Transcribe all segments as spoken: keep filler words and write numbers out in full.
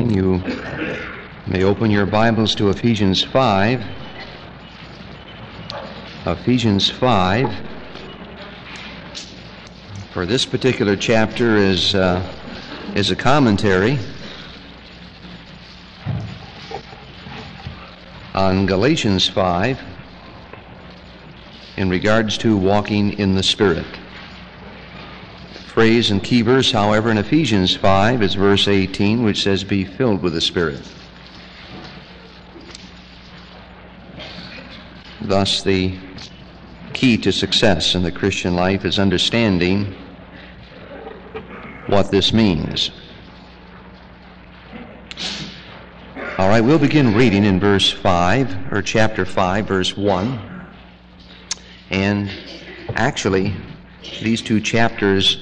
morning, you may open your Bibles to Ephesians five. Ephesians five. For this particular chapter is uh, is a commentary on Galatians five in regards to walking in the Spirit. Phrase and key verse, however, in Ephesians five is verse eighteen, which says, "Be filled with the Spirit." Thus, the key to success in the Christian life is understanding what this means. All right, we'll begin reading in verse five, or chapter five, verse one. And actually, these two chapters,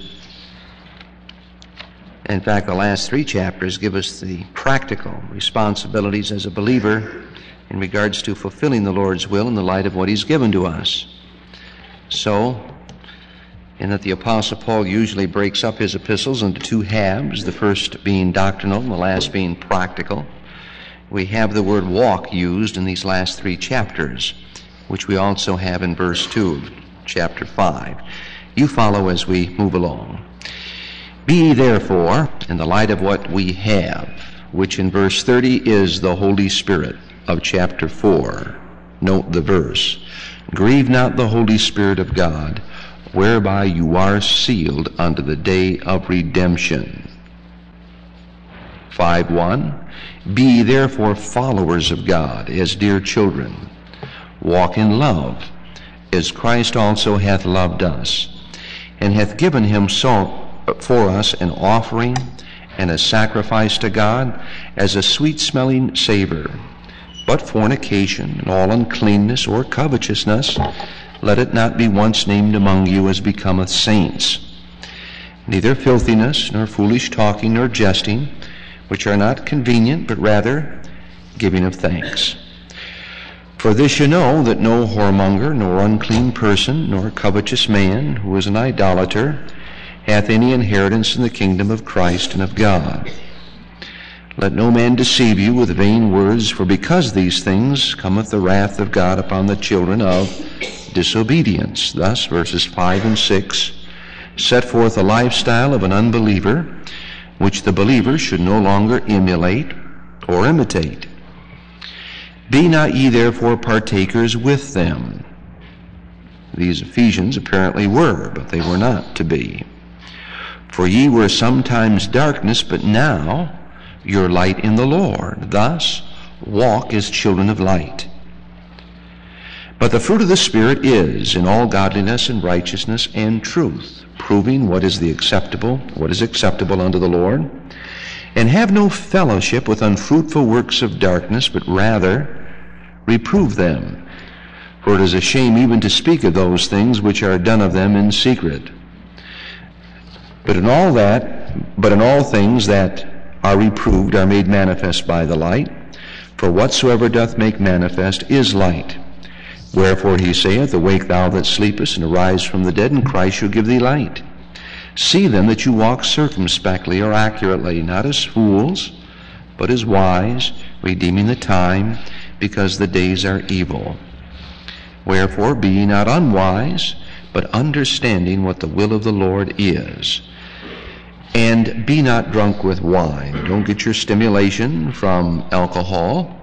in fact, the last three chapters, give us the practical responsibilities as a believer in regards to fulfilling the Lord's will in the light of what He's given to us. So, in that the Apostle Paul usually breaks up his epistles into two halves, the first being doctrinal and the last being practical, we have the word walk used in these last three chapters, which we also have in verse two of chapter five. You follow as we move along. "Be ye therefore, in the light of what we have," which in verse thirty is the Holy Spirit of chapter four. Note the verse. "Grieve not the Holy Spirit of God, whereby you are sealed unto the day of redemption." five one. "Be ye therefore followers of God, as dear children. Walk in love, as Christ also hath loved us, and hath given himself for us an offering and a sacrifice to God as a sweet-smelling savor. But fornication and all uncleanness or covetousness, let it not be once named among you as becometh saints. Neither filthiness, nor foolish talking, nor jesting, which are not convenient, but rather giving of thanks. For this you know, that no whoremonger, nor unclean person, nor covetous man, who is an idolater, hath any inheritance in the kingdom of Christ and of God. Let no man deceive you with vain words, for because these things cometh the wrath of God upon the children of disobedience." Thus, verses five and six set forth a lifestyle of an unbeliever, which the believer should no longer emulate or imitate. "Be not ye therefore partakers with them." These Ephesians apparently were, but they were not to be. "For ye were sometimes darkness, but now your light in the Lord. Thus walk as children of light. But the fruit of the Spirit is in all godliness and righteousness and truth, proving what is the acceptable, what is acceptable unto the Lord. And have no fellowship with unfruitful works of darkness, but rather reprove them. For it is a shame even to speak of those things which are done of them in secret. But in all that, but in all things that are reproved are made manifest by the light. For whatsoever doth make manifest is light. Wherefore he saith, Awake thou that sleepest, and arise from the dead, and Christ shall give thee light. See then that you walk circumspectly or accurately, not as fools, but as wise, redeeming the time, because the days are evil. Wherefore be ye not unwise, but understanding what the will of the Lord is. And be not drunk with wine." Don't get your stimulation from alcohol,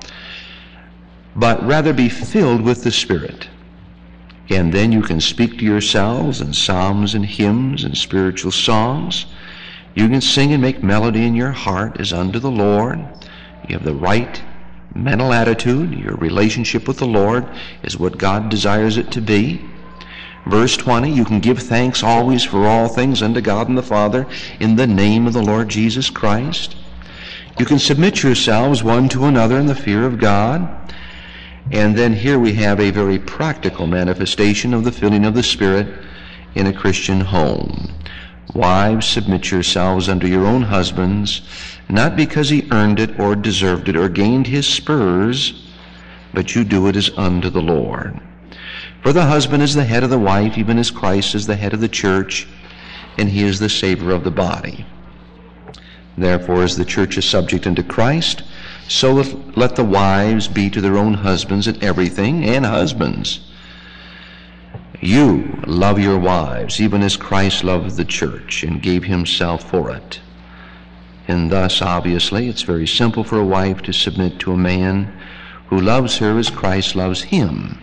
but rather be filled with the Spirit. And then you can speak to yourselves in psalms and hymns and spiritual songs. You can sing and make melody in your heart as unto the Lord. You have the right mental attitude. Your relationship with the Lord is what God desires it to be. Verse twenty, you can give thanks always for all things unto God and the Father in the name of the Lord Jesus Christ. You can submit yourselves one to another in the fear of God. And then here we have a very practical manifestation of the filling of the Spirit in a Christian home. Wives, submit yourselves unto your own husbands, not because he earned it or deserved it or gained his spurs, but you do it as unto the Lord. For the husband is the head of the wife, even as Christ is the head of the church, and he is the Savior of the body. Therefore, as the church is subject unto Christ, so let the wives be to their own husbands in everything, and husbands, you love your wives, even as Christ loved the church and gave himself for it. And thus, obviously, it's very simple for a wife to submit to a man who loves her as Christ loves him.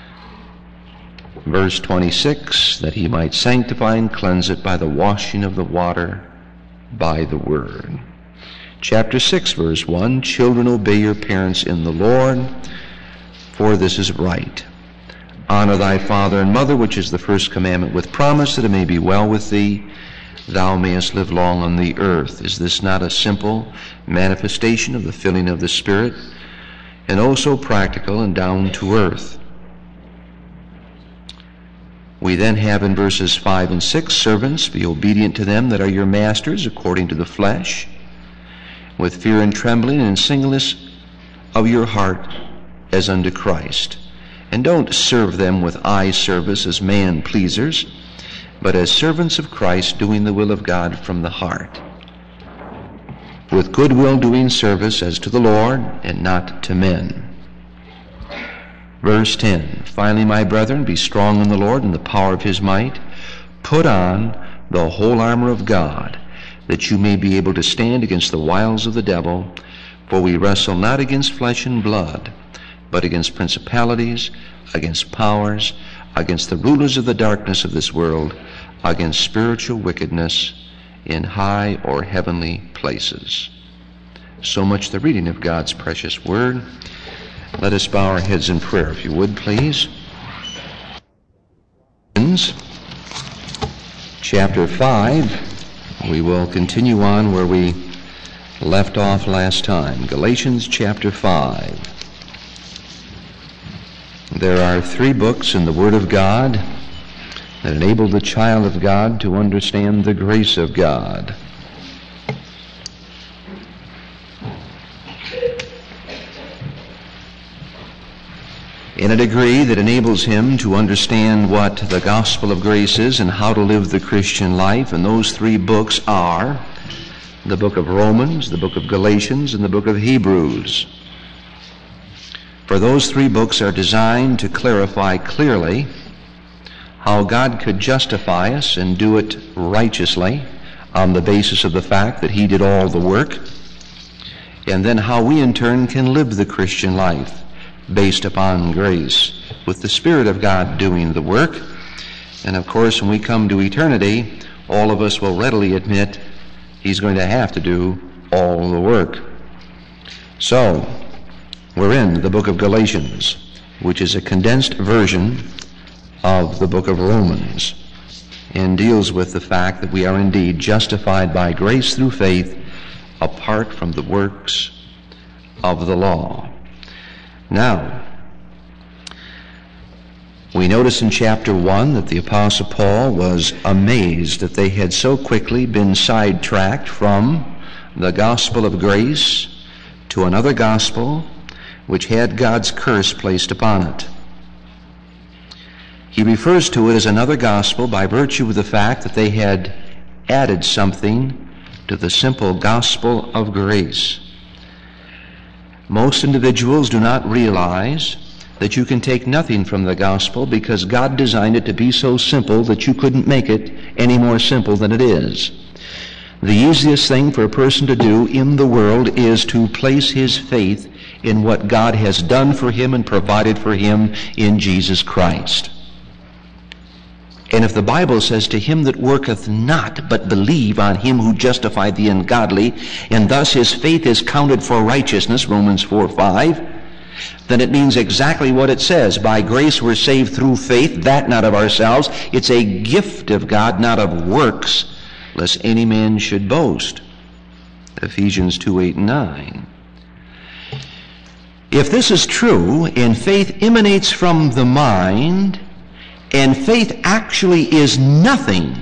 Verse twenty-six, that he might sanctify and cleanse it by the washing of the water by the word. Chapter six, verse one, children, obey your parents in the Lord, for this is right. Honor thy father and mother, which is the first commandment, with promise that it may be well with thee, thou mayest live long on the earth. Is this not a simple manifestation of the filling of the Spirit, and oh so practical and down to earth? We then have in verses five and six, servants, be obedient to them that are your masters according to the flesh, with fear and trembling and singleness of your heart as unto Christ. And don't serve them with eye service as man-pleasers, but as servants of Christ, doing the will of God from the heart, with good will doing service as to the Lord and not to men. Verse ten, finally, my brethren, be strong in the Lord and the power of his might. Put on the whole armor of God, that you may be able to stand against the wiles of the devil. For we wrestle not against flesh and blood, but against principalities, against powers, against the rulers of the darkness of this world, against spiritual wickedness in high or heavenly places. So much the reading of God's precious word. Let us bow our heads in prayer, if you would, please. Chapter five, we will continue on where we left off last time. Galatians chapter five. There are three books in the Word of God that enable the child of God to understand the grace of God. In a degree that enables him to understand what the gospel of grace is and how to live the Christian life. And those three books are the book of Romans, the book of Galatians, and the book of Hebrews. For those three books are designed to clarify clearly how God could justify us and do it righteously on the basis of the fact that he did all the work, and then how we in turn can live the Christian life based upon grace, with the Spirit of God doing the work. And of course, when we come to eternity, all of us will readily admit he's going to have to do all the work. So, we're in the book of Galatians, which is a condensed version of the book of Romans, and deals with the fact that we are indeed justified by grace through faith apart from the works of the law. Now, we notice in chapter one that the Apostle Paul was amazed that they had so quickly been sidetracked from the gospel of grace to another gospel which had God's curse placed upon it. He refers to it as another gospel by virtue of the fact that they had added something to the simple gospel of grace. Most individuals do not realize that you can take nothing from the gospel because God designed it to be so simple that you couldn't make it any more simple than it is. The easiest thing for a person to do in the world is to place his faith in what God has done for him and provided for him in Jesus Christ. And if the Bible says, to him that worketh not, but believe on him who justified the ungodly, and thus his faith is counted for righteousness, Romans four five, then it means exactly what it says. By grace we're saved through faith, that not of ourselves. It's a gift of God, not of works, lest any man should boast. Ephesians two eight and nine. If this is true, and faith emanates from the mind, and faith actually is nothing,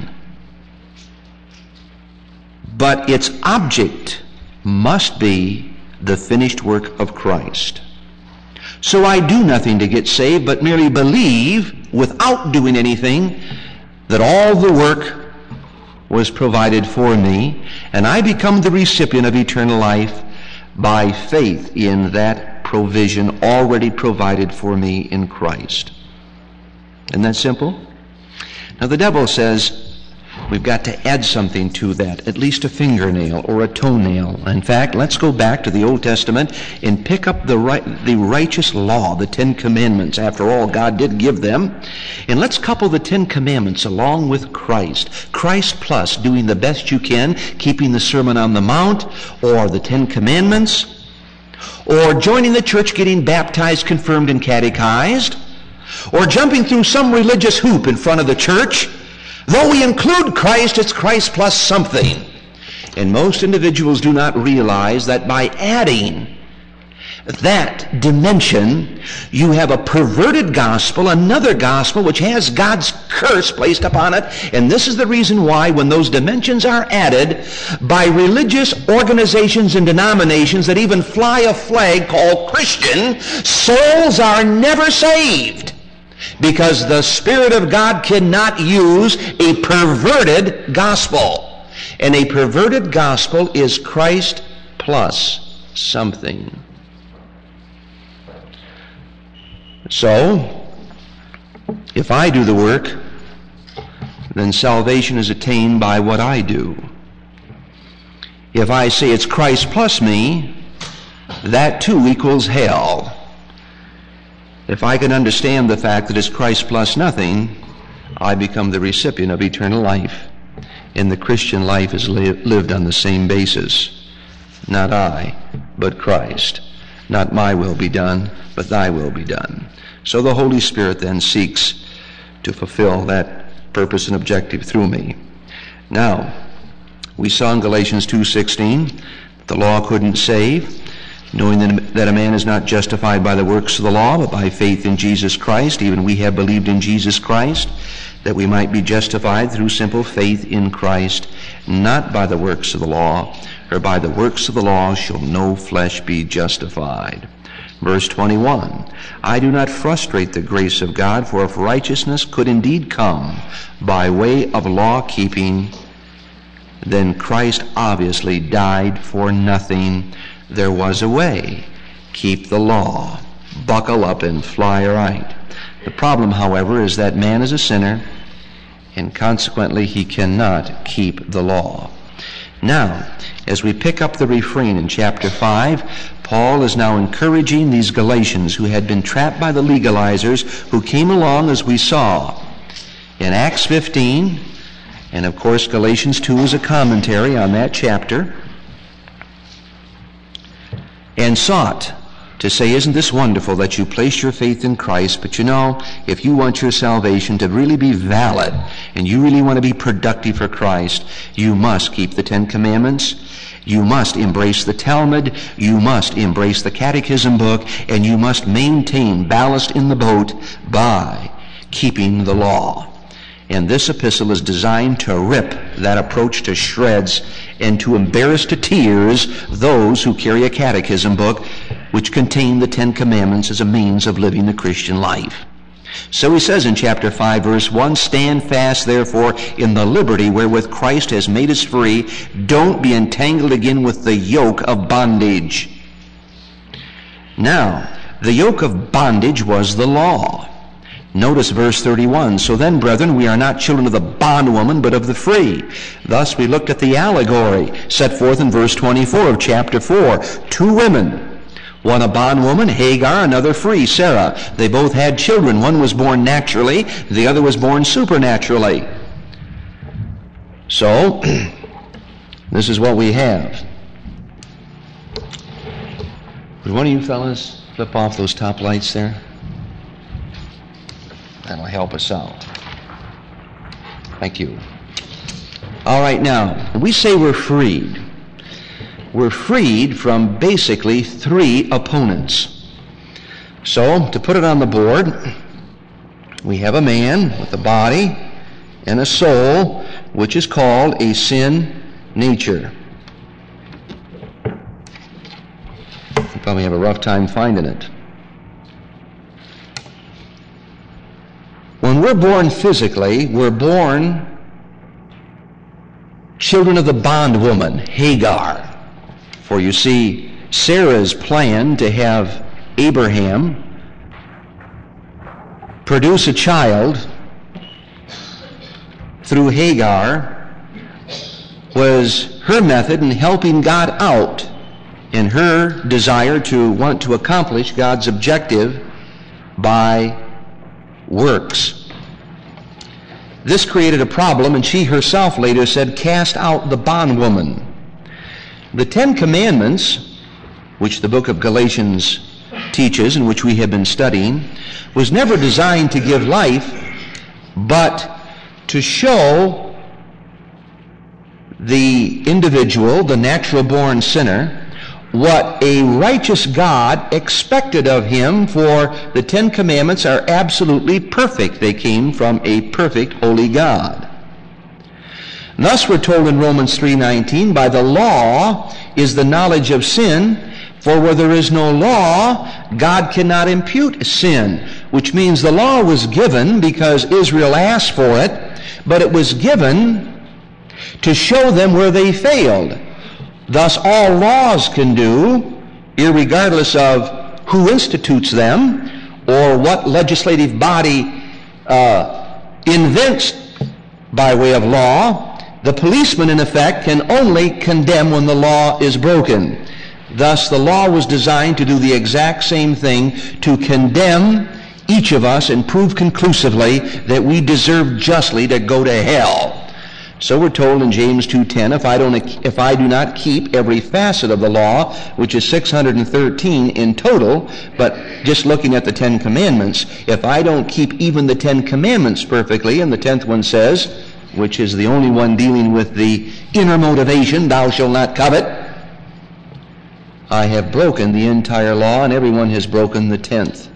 but its object must be the finished work of Christ. So I do nothing to get saved, but merely believe, without doing anything, that all the work was provided for me, and I become the recipient of eternal life by faith in that provision already provided for me in Christ. Isn't that simple? Now the devil says we've got to add something to that, at least a fingernail or a toenail. In fact, let's go back to the Old Testament and pick up the right, the righteous law, the Ten Commandments. After all, God did give them. And let's couple the Ten Commandments along with Christ. Christ plus doing the best you can, keeping the Sermon on the Mount, or the Ten Commandments, or joining the church, getting baptized, confirmed, and catechized, or jumping through some religious hoop in front of the church. Though we include Christ, it's Christ plus something. And most individuals do not realize that by adding that dimension, you have a perverted gospel, another gospel which has God's curse placed upon it. And this is the reason why when those dimensions are added by religious organizations and denominations that even fly a flag called Christian, souls are never saved. Because the Spirit of God cannot use a perverted gospel. And a perverted gospel is Christ plus something. So, if I do the work, then salvation is attained by what I do. If I say it's Christ plus me, that too equals hell. If I can understand the fact that it's Christ plus nothing, I become the recipient of eternal life. And the Christian life is li- lived on the same basis. Not I, but Christ. Not my will be done, but thy will be done. So the Holy Spirit then seeks to fulfill that purpose and objective through me. Now, we saw in Galatians two sixteen, the law couldn't save, knowing that a man is not justified by the works of the law, but by faith in Jesus Christ. Even we have believed in Jesus Christ, that we might be justified through simple faith in Christ, not by the works of the law, or by the works of the law shall no flesh be justified. Verse twenty-one, I do not frustrate the grace of God, for if righteousness could indeed come by way of law-keeping, then Christ obviously died for nothing. There was a way. Keep the law. Buckle up and fly right. The problem, however, is that man is a sinner, and consequently he cannot keep the law. Now, as we pick up the refrain in chapter five, Paul is now encouraging these Galatians who had been trapped by the legalizers, who came along, as we saw in Acts fifteen, and of course Galatians two is a commentary on that chapter, and sought to say, isn't this wonderful that you place your faith in Christ, but you know, if you want your salvation to really be valid and you really want to be productive for Christ, you must keep the Ten Commandments, you must embrace the Talmud, you must embrace the Catechism book, and you must maintain ballast in the boat by keeping the law. And this epistle is designed to rip that approach to shreds and to embarrass to tears those who carry a catechism book which contain the Ten Commandments as a means of living the Christian life. So he says in chapter five, verse one, stand fast, therefore, in the liberty wherewith Christ has made us free. Don't be entangled again with the yoke of bondage. Now, the yoke of bondage was the law. Notice verse thirty-one, so then, brethren, we are not children of the bondwoman, but of the free. Thus we looked at the allegory set forth in verse twenty-four of chapter four. Two women, one a bondwoman, Hagar, another free, Sarah. They both had children. One was born naturally, the other was born supernaturally. So, this is what we have. Would one of you fellas flip off those top lights there? That'll help us out. Thank you. All right, now, we say we're freed. We're freed from basically three opponents. So, to put it on the board, we have a man with a body and a soul, which is called a sin nature. You probably have a rough time finding it. When we're born physically, we're born children of the bondwoman, Hagar. For you see, Sarah's plan to have Abraham produce a child through Hagar was her method in helping God out in her desire to want to accomplish God's objective by works. This created a problem, and she herself later said, "Cast out the bondwoman." The Ten Commandments, which the book of Galatians teaches and which we have been studying, was never designed to give life, but to show the individual, the natural-born sinner, what a righteous God expected of him, for the Ten Commandments are absolutely perfect. They came from a perfect, holy God. Thus we're told in Romans three nineteen, by the law is the knowledge of sin, for where there is no law, God cannot impute sin, which means the law was given because Israel asked for it, but it was given to show them where they failed. Thus all laws can do, irregardless of who institutes them or what legislative body uh, invents by way of law, the policeman in effect can only condemn when the law is broken. Thus the law was designed to do the exact same thing, to condemn each of us and prove conclusively that we deserve justly to go to hell. So we're told in James two ten, if I don't, if I do not keep every facet of the law, which is six hundred thirteen in total, but just looking at the Ten Commandments, if I don't keep even the Ten Commandments perfectly, and the tenth one says, which is the only one dealing with the inner motivation, thou shalt not covet, I have broken the entire law, and everyone has broken the tenth.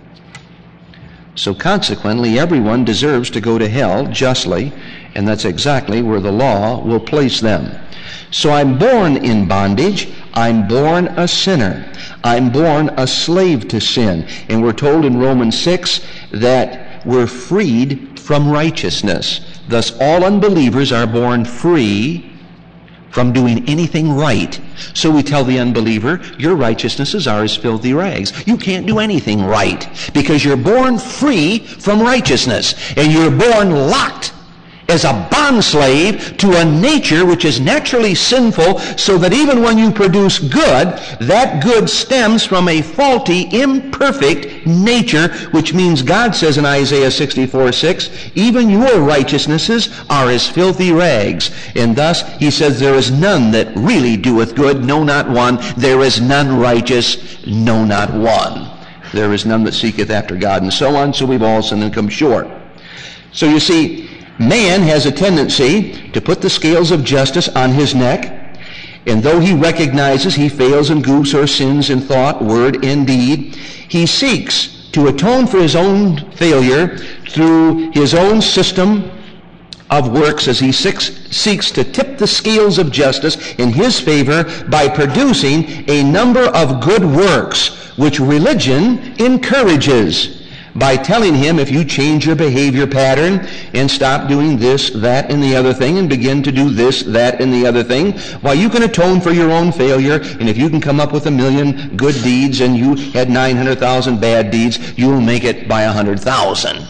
So consequently, everyone deserves to go to hell justly, and that's exactly where the law will place them. So I'm born in bondage. I'm born a sinner. I'm born a slave to sin. And we're told in Romans six that we're freed from righteousness. Thus all unbelievers are born free from doing anything right. So we tell the unbeliever, your righteousnesses are as filthy rags. You can't do anything right because you're born free from righteousness, and you're born locked as a bondslave to a nature which is naturally sinful, so that even when you produce good, that good stems from a faulty, imperfect nature, which means God says in Isaiah sixty-four six, even your righteousnesses are as filthy rags. And thus he says, there is none that really doeth good, no, not one. There is none righteous, no, not one. There is none that seeketh after God, and so on. So we've all sinned and come short. So you see, man has a tendency to put the scales of justice on his neck, and though he recognizes he fails and goofs or sins in thought, word, and deed, he seeks to atone for his own failure through his own system of works, as he seeks to tip the scales of justice in his favor by producing a number of good works, which religion encourages, by telling him, if you change your behavior pattern and stop doing this, that, and the other thing, and begin to do this, that, and the other thing, why, you can atone for your own failure, and if you can come up with a million good deeds and you had nine hundred thousand bad deeds, you'll make it by one hundred thousand.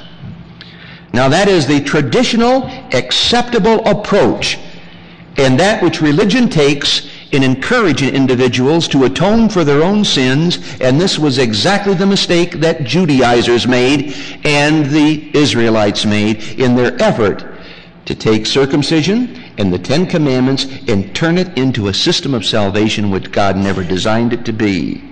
Now that is the traditional, acceptable approach, and that which religion takes in encouraging individuals to atone for their own sins, and this was exactly the mistake that Judaizers made and the Israelites made in their effort to take circumcision and the Ten Commandments and turn it into a system of salvation which God never designed it to be.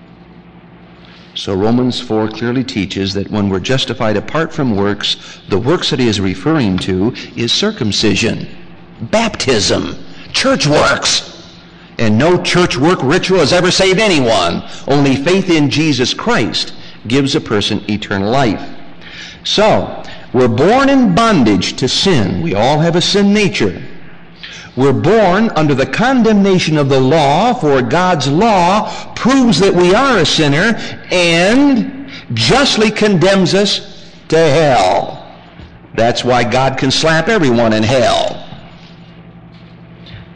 So Romans four clearly teaches that when we're justified apart from works, the works that he is referring to is circumcision, baptism, church works. And no church work ritual has ever saved anyone. Only faith in Jesus Christ gives a person eternal life. So, we're born in bondage to sin. We all have a sin nature. We're born under the condemnation of the law, for God's law proves that we are a sinner and justly condemns us to hell. That's why God can slap everyone in hell.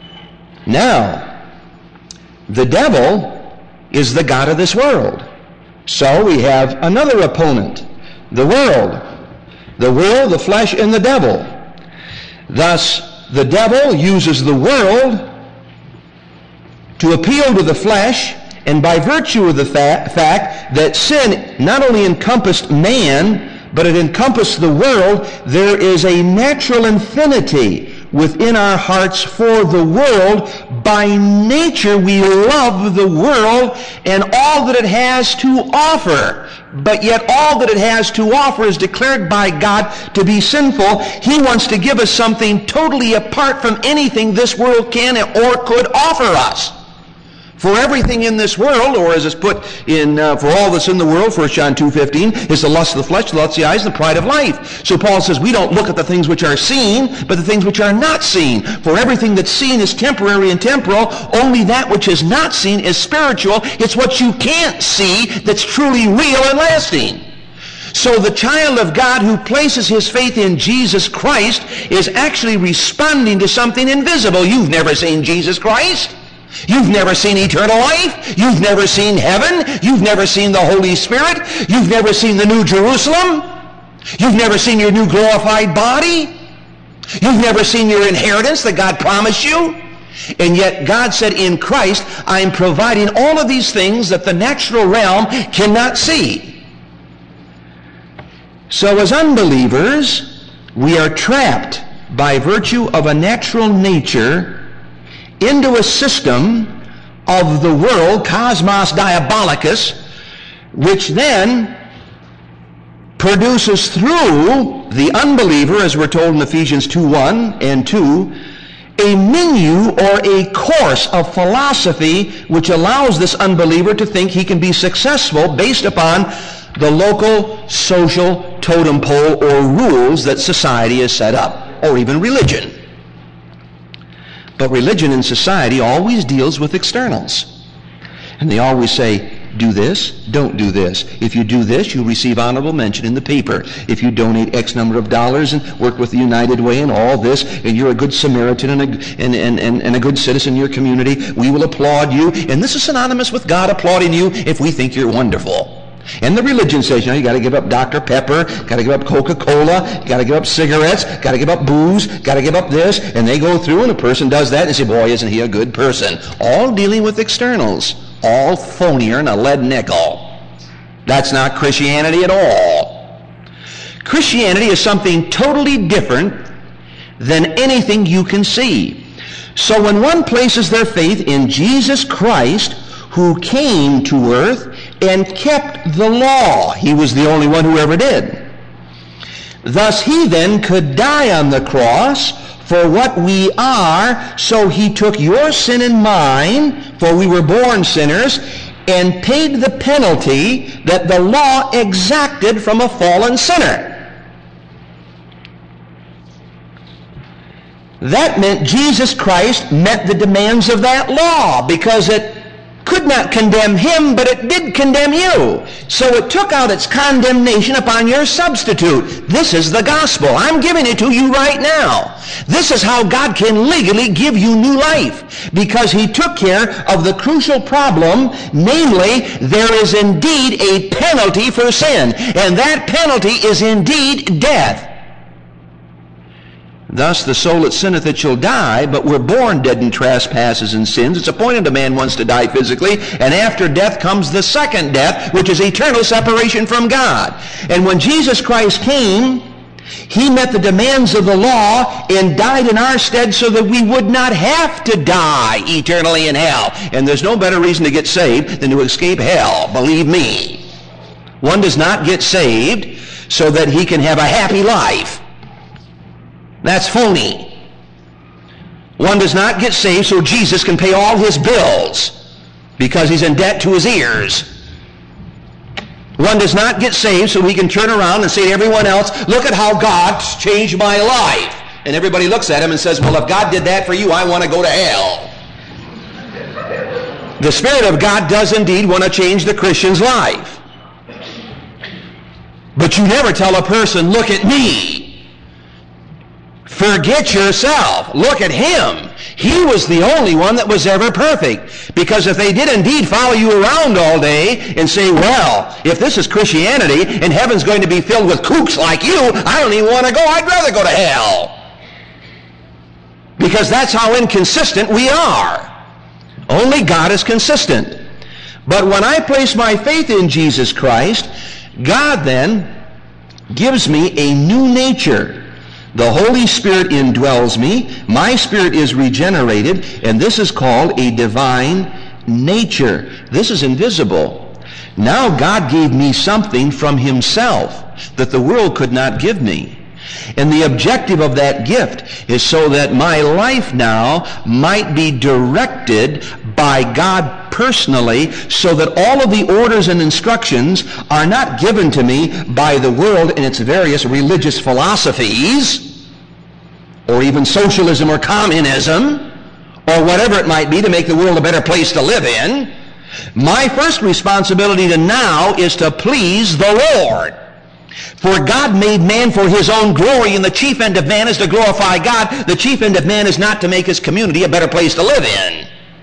Now, the devil is the god of this world. So we have another opponent, the world. The world, the flesh, and the devil. Thus, the devil uses the world to appeal to the flesh, and by virtue of the fa- fact that sin not only encompassed man, but it encompassed the world, there is a natural affinity within our hearts for the world. By nature, we love the world and all that it has to offer. But yet all that it has to offer is declared by God to be sinful. He wants to give us something totally apart from anything this world can or could offer us. For everything in this world, or as it's put in, uh, for all that's in the world, First John two fifteen, is the lust of the flesh, the lust of the eyes, and the pride of life. So Paul says we don't look at the things which are seen, but the things which are not seen. For everything that's seen is temporary and temporal. Only that which is not seen is spiritual. It's what you can't see that's truly real and lasting. So the child of God who places his faith in Jesus Christ is actually responding to something invisible. You've never seen Jesus Christ. You've never seen eternal life. You've never seen heaven. You've never seen the Holy Spirit. You've never seen the New Jerusalem. You've never seen your new glorified body. You've never seen your inheritance that God promised you. And yet God said, in Christ, I'm providing all of these things that the natural realm cannot see. So as unbelievers, we are trapped by virtue of a natural nature into a system of the world, cosmos diabolicus, which then produces through the unbeliever, as we're told in Ephesians two one and two, a menu or a course of philosophy which allows this unbeliever to think he can be successful based upon the local social totem pole or rules that society has set up, or even religion. But religion and society always deals with externals. And they always say, do this, don't do this. If you do this, you'll receive honorable mention in the paper. If you donate X number of dollars and work with the United Way and all this, and you're a good Samaritan and a, and, and, and, and a good citizen in your community, we will applaud you. And this is synonymous with God applauding you if we think you're wonderful. And the religion says, you know, you got to give up Doctor Pepper, got to give up Coca-Cola, got to give up cigarettes, got to give up booze, got to give up this. And they go through and a person does that and say, boy, isn't he a good person. All dealing with externals. All phonier than a lead nickel. That's not Christianity at all. Christianity is something totally different than anything you can see. So when one places their faith in Jesus Christ, who came to earth and kept the law. He was the only one who ever did. Thus he then could die on the cross for what we are, so he took your sin and mine, for we were born sinners, and paid the penalty that the law exacted from a fallen sinner. That meant Jesus Christ met the demands of that law, because it could not condemn him, but it did condemn you. So it took out its condemnation upon your substitute. This is the gospel. I'm giving it to you right now. This is how God can legally give you new life, because he took care of the crucial problem, namely, there is indeed a penalty for sin, and that penalty is indeed death. Thus the soul that sinneth, it shall die, but we're born dead in trespasses and sins. It's appointed a man once to die physically, and after death comes the second death, which is eternal separation from God. And when Jesus Christ came, he met the demands of the law and died in our stead so that we would not have to die eternally in hell. And there's no better reason to get saved than to escape hell, believe me. One does not get saved so that he can have a happy life. That's phony. One does not get saved so Jesus can pay all his bills because he's in debt to his ears. One does not get saved so he can turn around and say to everyone else, look at how God's changed my life. And everybody looks at him and says, well, if God did that for you, I want to go to hell. The Spirit of God does indeed want to change the Christian's life. But you never tell a person, look at me. Forget yourself. Look at him. He was the only one that was ever perfect. Because if they did indeed follow you around all day and say, well, if this is Christianity and heaven's going to be filled with kooks like you, I don't even want to go. I'd rather go to hell. Because that's how inconsistent we are. Only God is consistent. But when I place my faith in Jesus Christ, God then gives me a new nature. The Holy Spirit indwells me. My spirit is regenerated, and this is called a divine nature. This is invisible. Now God gave me something from himself that the world could not give me. And the objective of that gift is so that my life now might be directed by God personally, so that all of the orders and instructions are not given to me by the world and its various religious philosophies, or even socialism or communism, or whatever it might be to make the world a better place to live in. My first responsibility to now is to please the Lord. For God made man for his own glory, and the chief end of man is to glorify God. The chief end of man is not to make his community a better place to live in.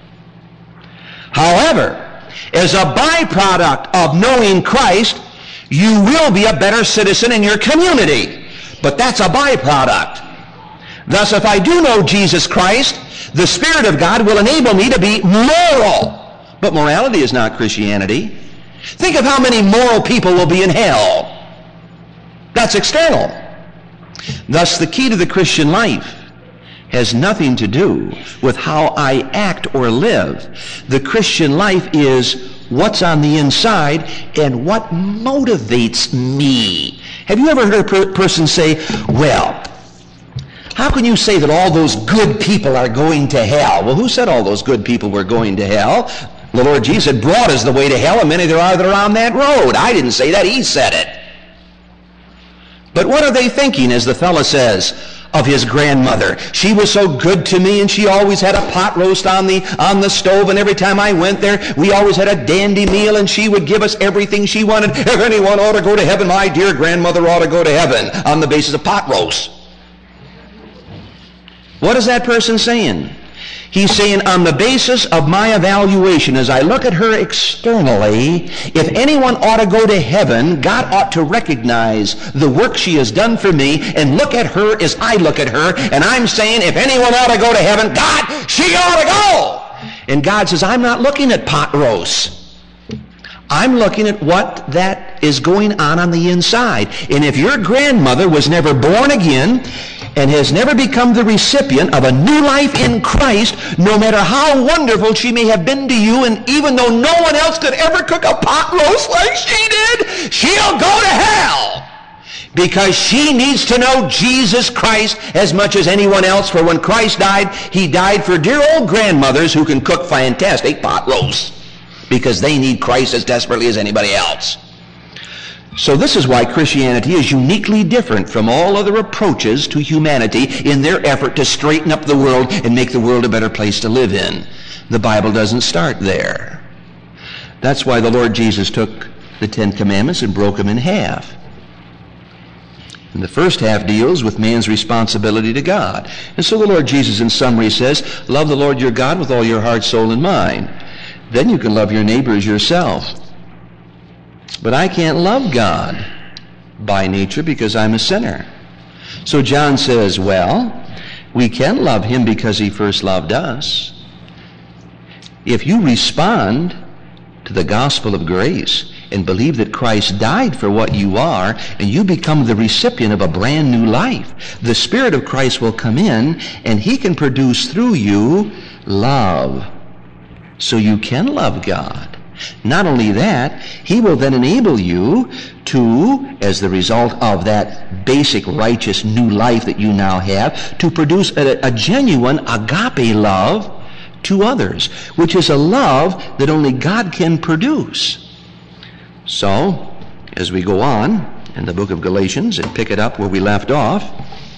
However, as a byproduct of knowing Christ, you will be a better citizen in your community. But that's a byproduct. Thus, if I do know Jesus Christ, the Spirit of God will enable me to be moral. But morality is not Christianity. Think of how many moral people will be in hell. That's external. Thus, the key to the Christian life has nothing to do with how I act or live. The Christian life is what's on the inside and what motivates me. Have you ever heard a per- person say, well, how can you say that all those good people are going to hell? Well, who said all those good people were going to hell? The Lord Jesus said, broad is the way to hell, and many there are that are on that road. I didn't say that. He said it. But what are they thinking, as the fellow says, of his grandmother? She was so good to me, and she always had a pot roast on the on the stove, and every time I went there, we always had a dandy meal, and she would give us everything she wanted. If anyone ought to go to heaven, my dear grandmother ought to go to heaven, on the basis of pot roast. What is that person saying? He's saying, on the basis of my evaluation, as I look at her externally, if anyone ought to go to heaven, God ought to recognize the work she has done for me and look at her as I look at her. And I'm saying, if anyone ought to go to heaven, God, she ought to go. And God says, I'm not looking at pot roast. I'm looking at what that is going on on the inside. And if your grandmother was never born again and has never become the recipient of a new life in Christ, no matter how wonderful she may have been to you, and even though no one else could ever cook a pot roast like she did, she'll go to hell. Because she needs to know Jesus Christ as much as anyone else. For when Christ died, he died for dear old grandmothers who can cook fantastic pot roasts, because they need Christ as desperately as anybody else. So this is why Christianity is uniquely different from all other approaches to humanity in their effort to straighten up the world and make the world a better place to live in. The Bible doesn't start there. That's why the Lord Jesus took the Ten Commandments and broke them in half. And the first half deals with man's responsibility to God. And so the Lord Jesus, in summary, says, love the Lord your God with all your heart, soul, and mind. Then you can love your neighbor as yourself. But I can't love God by nature because I'm a sinner. So John says, well, we can love him because he first loved us. If you respond to the gospel of grace and believe that Christ died for what you are, and you become the recipient of a brand new life, the Spirit of Christ will come in and he can produce through you love. So you can love God. Not only that, he will then enable you to, as the result of that basic righteous new life that you now have, to produce a, a genuine agape love to others, which is a love that only God can produce. So, as we go on in the book of Galatians and pick it up where we left off,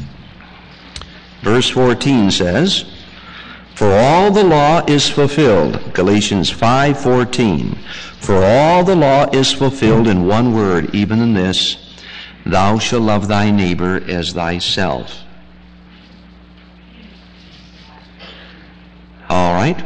verse fourteen says, for all the law is fulfilled, Galatians five fourteen. For all the law is fulfilled in one word, even in this, thou shalt love thy neighbor as thyself. All right.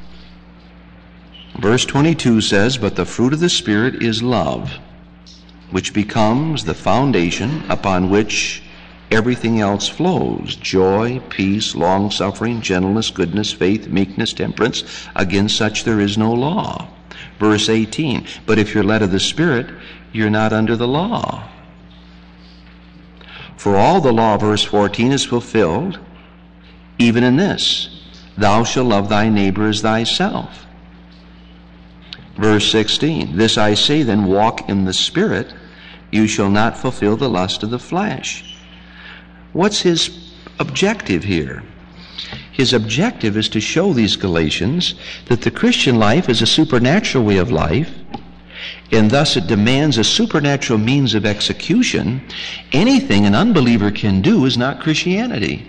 Verse twenty-two says, "But the fruit of the Spirit is love, which becomes the foundation upon which everything else flows. Joy, peace, long-suffering, gentleness, goodness, faith, meekness, temperance. Against such there is no law." Verse eighteen, "But if you're led of the Spirit, you're not under the law. For all the law," verse fourteen, "is fulfilled, even in this, thou shalt love thy neighbor as thyself." Verse sixteen, "This I say then, walk in the Spirit, you shall not fulfill the lust of the flesh." What's his objective here? His objective is to show these Galatians that the Christian life is a supernatural way of life, and thus it demands a supernatural means of execution. Anything an unbeliever can do is not Christianity.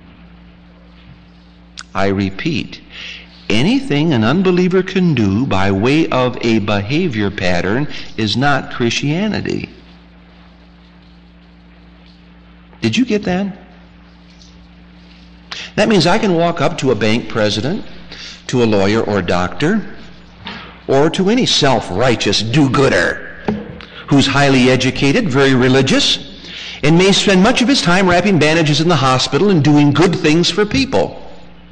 I repeat, anything an unbeliever can do by way of a behavior pattern is not Christianity. Did you get that? That means I can walk up to a bank president, to a lawyer or doctor, or to any self-righteous do-gooder who's highly educated, very religious, and may spend much of his time wrapping bandages in the hospital and doing good things for people.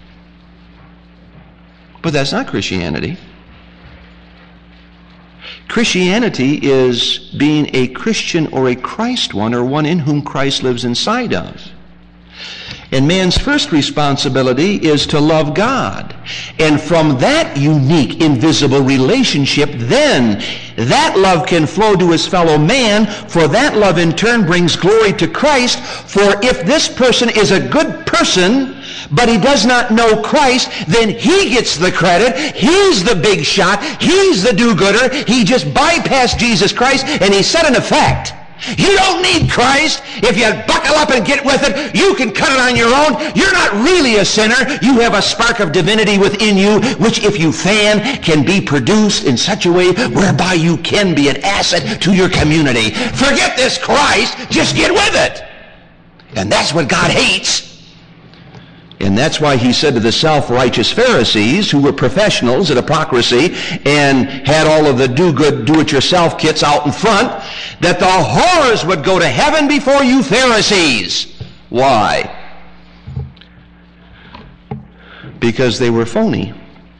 But that's not Christianity. Christianity is being a Christian or a Christ one, or one in whom Christ lives inside of. And man's first responsibility is to love God. And from that unique, invisible relationship, then that love can flow to his fellow man, for that love in turn brings glory to Christ. For if this person is a good person, but he does not know Christ, then he gets the credit. He's the big shot. He's the do-gooder. He just bypassed Jesus Christ, and he set an effect. You don't need Christ. If you buckle up and get with it, you can cut it on your own. You're not really a sinner. You have a spark of divinity within you, which if you fan, can be produced in such a way whereby you can be an asset to your community. Forget this Christ. Just get with it. And that's what God hates. And that's why he said to the self-righteous Pharisees, who were professionals at hypocrisy and had all of the do-good, do-it-yourself kits out in front, that the whores would go to heaven before you Pharisees. Why? Because they were phony.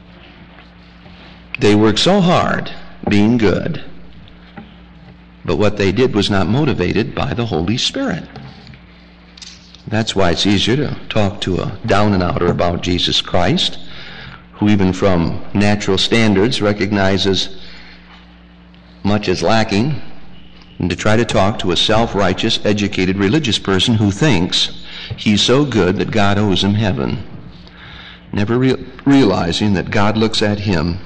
They worked so hard being good, but what they did was not motivated by the Holy Spirit. That's why it's easier to talk to a down-and-outer about Jesus Christ, who even from natural standards recognizes much is lacking, and to try to talk to a self-righteous, educated, religious person who thinks he's so good that God owes him heaven, never re- realizing that God looks at him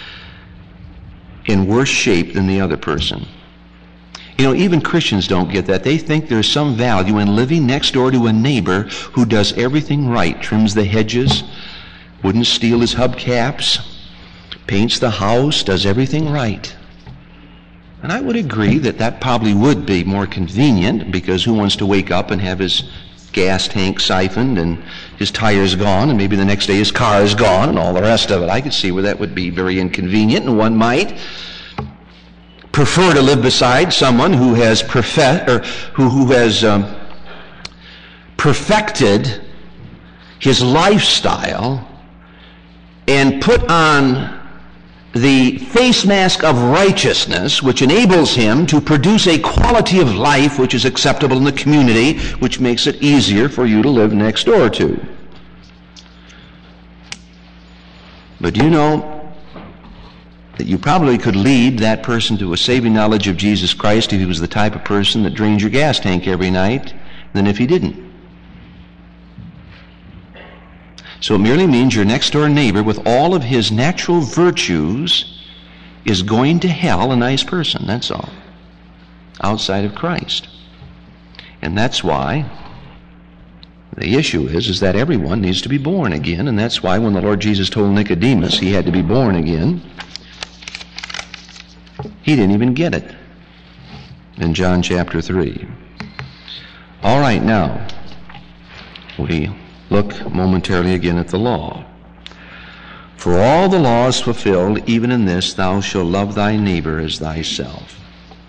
in worse shape than the other person. You know, even Christians don't get that. They think there's some value in living next door to a neighbor who does everything right, trims the hedges, wouldn't steal his hubcaps, paints the house, does everything right. And I would agree that that probably would be more convenient, because who wants to wake up and have his gas tank siphoned and his tires gone, and maybe the next day his car is gone and all the rest of it? I could see where that would be very inconvenient, and one might prefer to live beside someone who has perfect or who, who has um, perfected his lifestyle and put on the face mask of righteousness, which enables him to produce a quality of life which is acceptable in the community, which makes it easier for you to live next door to. But you know that you probably could lead that person to a saving knowledge of Jesus Christ if he was the type of person that drains your gas tank every night than if he didn't. So it merely means your next door neighbor with all of his natural virtues is going to hell a nice person, that's all, outside of Christ. And that's why the issue is, is that everyone needs to be born again, and that's why when the Lord Jesus told Nicodemus he had to be born again, he didn't even get it in John chapter three. All right, now we look momentarily again at the law. For all the law is fulfilled, even in this, thou shalt love thy neighbor as thyself.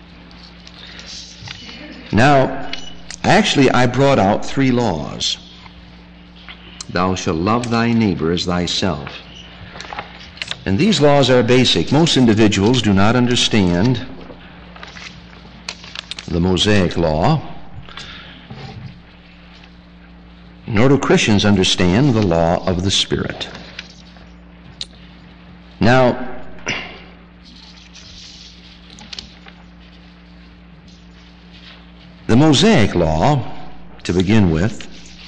Now, actually, I brought out three laws. Thou shalt love thy neighbor as thyself. And these laws are basic. Most individuals do not understand the Mosaic law, nor do Christians understand the law of the Spirit. Now, the Mosaic law, to begin with,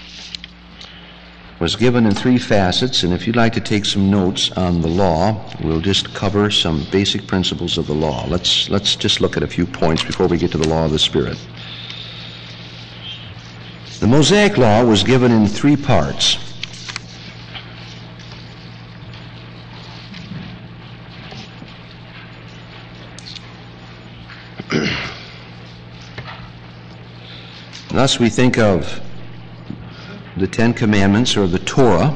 was given in three facets, and if you'd like to take some notes on the law, we'll just cover some basic principles of the law. Let's, let's just look at a few points before we get to the law of the Spirit. The Mosaic law was given in three parts. Thus we think of the Ten Commandments, or the Torah,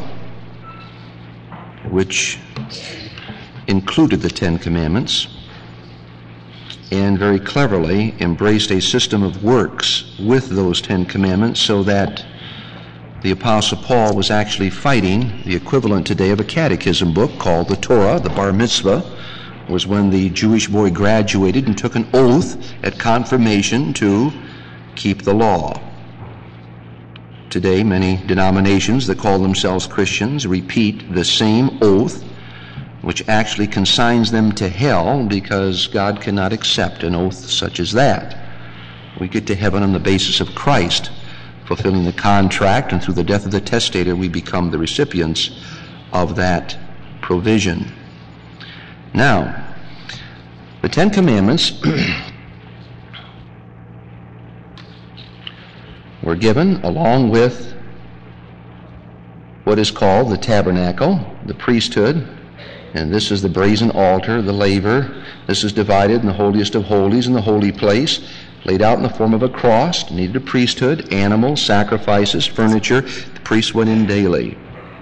which included the Ten Commandments and very cleverly embraced a system of works with those Ten Commandments, so that the Apostle Paul was actually fighting the equivalent today of a catechism book called the Torah. The Bar Mitzvah was when the Jewish boy graduated and took an oath at confirmation to keep the law. Today, many denominations that call themselves Christians repeat the same oath, which actually consigns them to hell, because God cannot accept an oath such as that. We get to heaven on the basis of Christ fulfilling the contract, and through the death of the testator we become the recipients of that provision. Now, the Ten Commandments were given along with what is called the tabernacle, the priesthood, and this is the brazen altar, the laver. This is divided in the holiest of holies and the holy place, laid out in the form of a cross. Needed a priesthood, animals, sacrifices, furniture. The priest went in daily.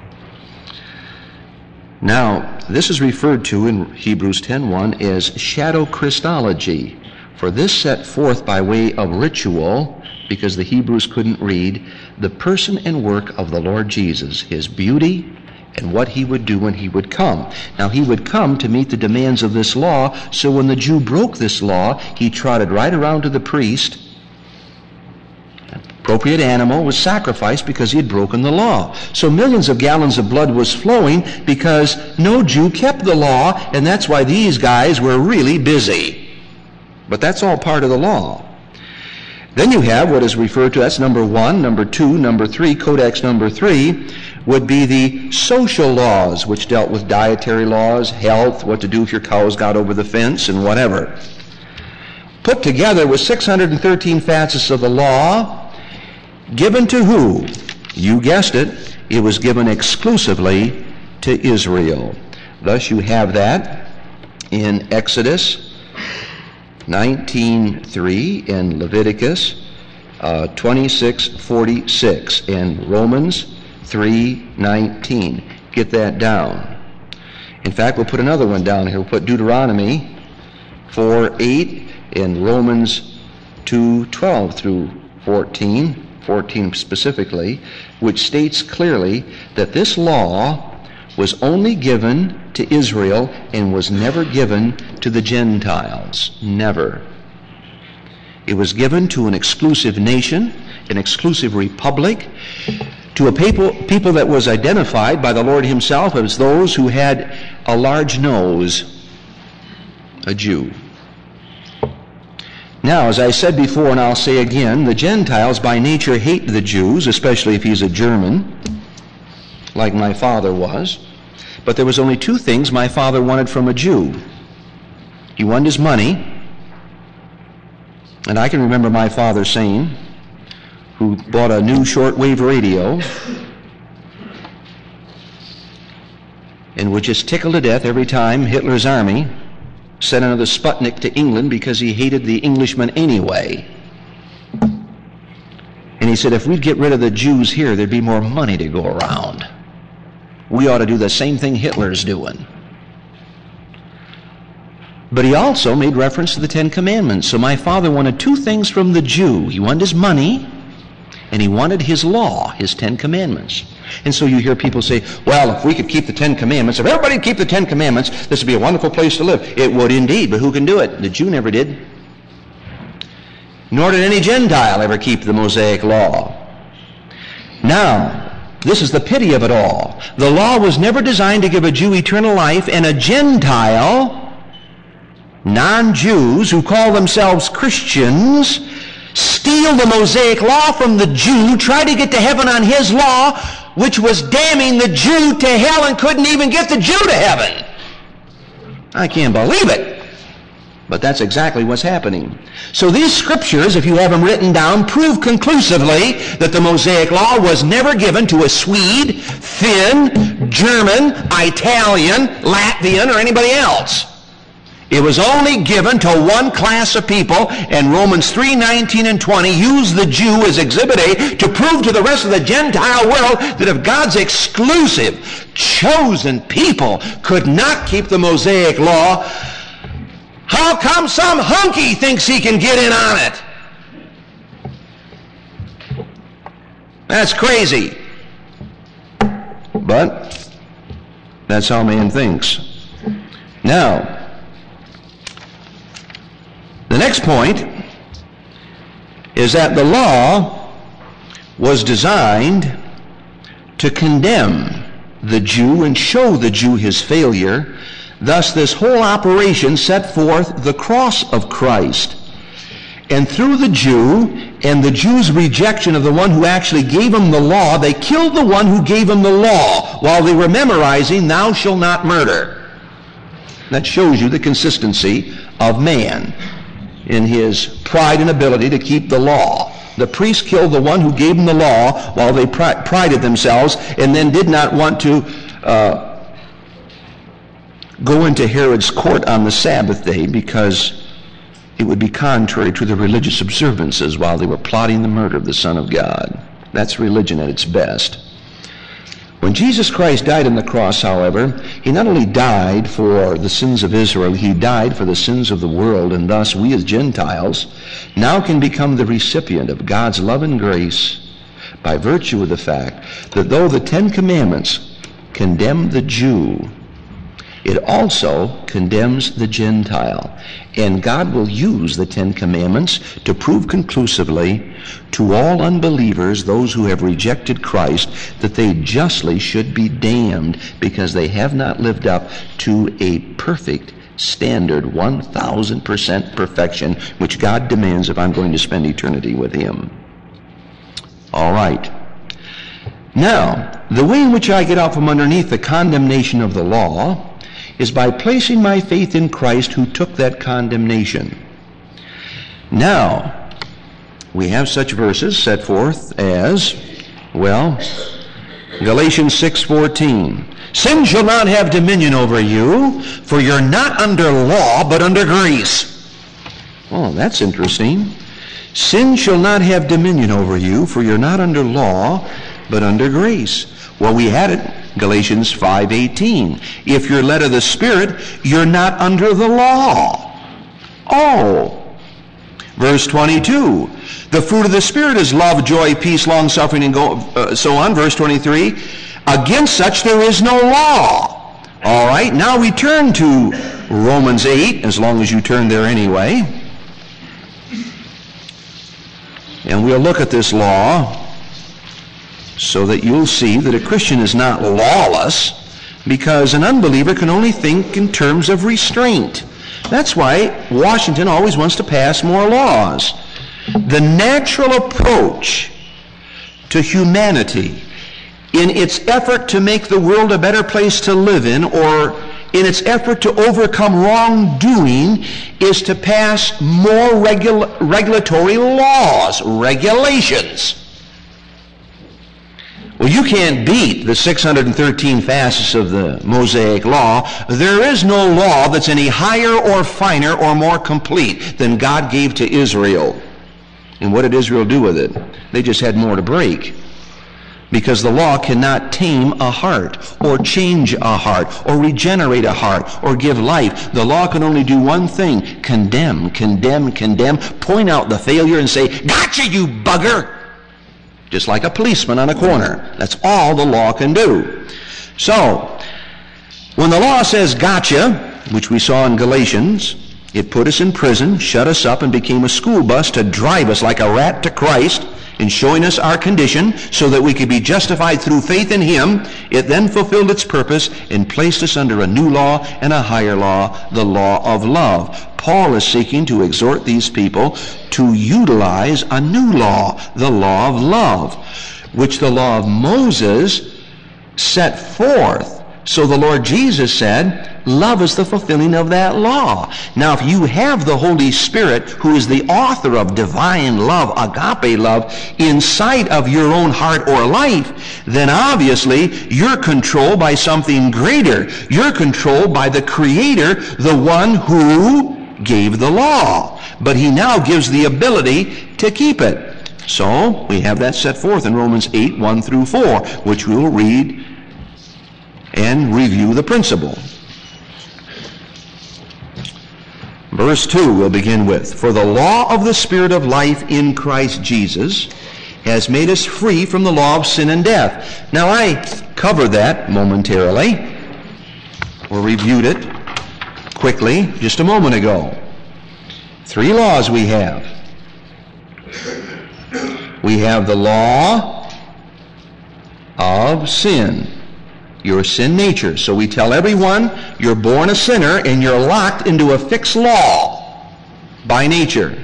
Now, this is referred to in Hebrews ten one as shadow Christology, for this set forth by way of ritual, because the Hebrews couldn't read, the person and work of the Lord Jesus, his beauty, and what he would do when he would come. Now, he would come to meet the demands of this law, so when the Jew broke this law, he trotted right around to the priest. An appropriate animal was sacrificed because he had broken the law. So millions of gallons of blood was flowing because no Jew kept the law, and that's why these guys were really busy. But that's all part of the law. Then you have what is referred to, that's number one, number two, number three, codex number three, would be the social laws, which dealt with dietary laws, health, what to do if your cows got over the fence, and whatever. Put together with six hundred thirteen facets of the law, given to who? You guessed it, it was given exclusively to Israel. Thus you have that in Exodus nineteen three, and Leviticus uh, twenty-six forty-six, and Romans three nineteen. Get that down. In fact, we'll put another one down here. We'll put Deuteronomy four eight and Romans two twelve through fourteen, fourteen specifically, which states clearly that this law was only given to Israel and was never given to the Gentiles. Never. It was given to an exclusive nation, an exclusive republic, to a people, people that was identified by the Lord himself as those who had a large nose, a Jew. Now, as I said before, and I'll say again, the Gentiles by nature hate the Jews, especially if he's a German, like my father was. But there was only two things my father wanted from a Jew. He wanted his money, and I can remember my father saying, who bought a new shortwave radio and would just tickle to death every time Hitler's army sent another Sputnik to England because he hated the Englishmen anyway. And he said, if we'd get rid of the Jews here, there'd be more money to go around. we ought to do the same thing Hitler's doing. But he also made reference to the Ten Commandments. So my father wanted two things from the Jew. He wanted his money, and he wanted his law, his Ten Commandments. And so you hear people say, well, if we could keep the Ten Commandments, if everybody would keep the Ten Commandments, this would be a wonderful place to live. It would indeed, but who can do it? The Jew never did. Nor did any Gentile ever keep the Mosaic law. Now, this is the pity of it all. The law was never designed to give a Jew eternal life, and a Gentile, non-Jews who call themselves Christians, steal the Mosaic law from the Jew, try to get to heaven on his law, which was damning the Jew to hell and couldn't even get the Jew to heaven. I can't believe it. But that's exactly what's happening. So these scriptures, if you have them written down, prove conclusively that the Mosaic law was never given to a Swede, Finn, German, Italian, Latvian, or anybody else. It was only given to one class of people, and Romans three nineteen and twenty use the Jew as Exhibit A to prove to the rest of the Gentile world that if God's exclusive, chosen people could not keep the Mosaic law, how come some hunky thinks he can get in on it? That's crazy. But that's how man thinks. Now, the next point is that the law was designed to condemn the Jew and show the Jew his failure. Thus, this whole operation set forth the cross of Christ. And through the Jew and the Jew's rejection of the one who actually gave him the law, they killed the one who gave him the law while they were memorizing, "Thou shalt not murder." That shows you the consistency of man in his pride and ability to keep the law. The priests killed the one who gave them the law while they prided themselves and then did not want to uh, go into Herod's court on the Sabbath day because it would be contrary to the religious observances while they were plotting the murder of the Son of God. That's religion at its best. When Jesus Christ died on the cross, however, he not only died for the sins of Israel, he died for the sins of the world, and thus we as Gentiles now can become the recipient of God's love and grace by virtue of the fact that though the Ten Commandments condemn the Jew, it also condemns the Gentile. And God will use the Ten Commandments to prove conclusively to all unbelievers, those who have rejected Christ, that they justly should be damned because they have not lived up to a perfect standard, one thousand percent perfection, which God demands if I'm going to spend eternity with him. All right. Now, the way in which I get out from underneath the condemnation of the law is by placing my faith in Christ who took that condemnation. Now, we have such verses set forth as, well, Galatians six fourteen. Sin shall not have dominion over you, for you're not under law, but under grace. Oh, that's interesting. Sin shall not have dominion over you, for you're not under law, but under grace. Well, we had it. Galatians five eighteen. If you're led of the Spirit, you're not under the law. Oh. Verse twenty-two. The fruit of the Spirit is love, joy, peace, long-suffering, and go, uh, so on. Verse twenty-three. Against such there is no law. All right, now we turn to Romans eight, as long as you turn there anyway. And we'll look at this law so that you'll see that a Christian is not lawless, because an unbeliever can only think in terms of restraint. That's why Washington always wants to pass more laws. The natural approach to humanity in its effort to make the world a better place to live in, or in its effort to overcome wrongdoing, is to pass more regula- regulatory laws, regulations. Well, you can't beat the six hundred thirteen facets of the Mosaic Law. There is no law that's any higher or finer or more complete than God gave to Israel. And what did Israel do with it? They just had more to break. because the law cannot tame a heart or change a heart or regenerate a heart or give life. The law can only do one thing: condemn, condemn, condemn, point out the failure and say, "Gotcha, you bugger!" Just like a policeman on a corner. That's all the law can do. So, when the law says gotcha, which we saw in Galatians, it put us in prison, shut us up, and became a school bus to drive us like a rat to Christ in showing us our condition so that we could be justified through faith in Him. It then fulfilled its purpose and placed us under a new law and a higher law, the law of love. Paul is seeking to exhort these people to utilize a new law, the law of love, which the law of Moses set forth. So the Lord Jesus said, love is the fulfilling of that law. Now, if you have the Holy Spirit, who is the author of divine love, agape love, inside of your own heart or life, then obviously you're controlled by something greater. You're controlled by the Creator, the one who gave the law. But He now gives the ability to keep it. So we have that set forth in Romans eight, one through four, which we will read and review the principle. Verse two we'll begin with. For the law of the Spirit of life in Christ Jesus has made us free from the law of sin and death. Now, I covered that momentarily, or reviewed it quickly just a moment ago. Three laws we have. We have the law of sin, your sin nature. So we tell everyone you're born a sinner and you're locked into a fixed law by nature.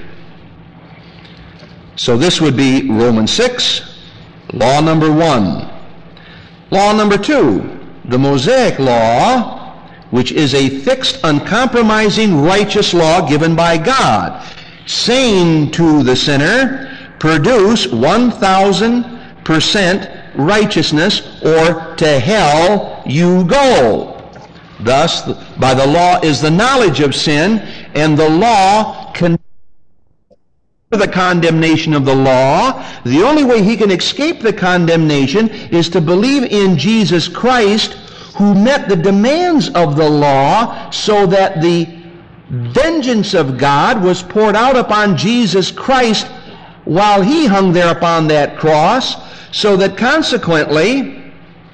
So this would be Romans six, law number one. Law number two, the Mosaic law, which is a fixed, uncompromising, righteous law given by God, saying to the sinner, produce one thousand percent righteousness, or to hell you go. Thus, by the law is the knowledge of sin, and the law can the condemnation of the law. The only way he can escape the condemnation is to believe in Jesus Christ, who met the demands of the law, so that the vengeance of God was poured out upon Jesus Christ while He hung there upon that cross, so that consequently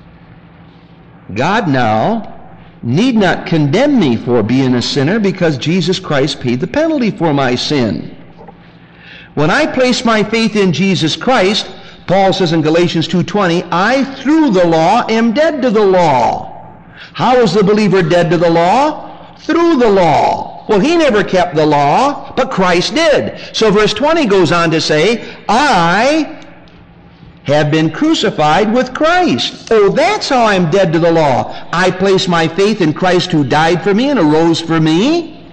God now need not condemn me for being a sinner, because Jesus Christ paid the penalty for my sin. When I place my faith in Jesus Christ, Paul says in Galatians two twenty, I through the law am dead to the law. How is the believer dead to the law? Through the law. Well, he never kept the law, but Christ did. So verse twenty goes on to say, I have been crucified with Christ. Oh, that's how I'm dead to the law. I place my faith in Christ, who died for me and arose for me,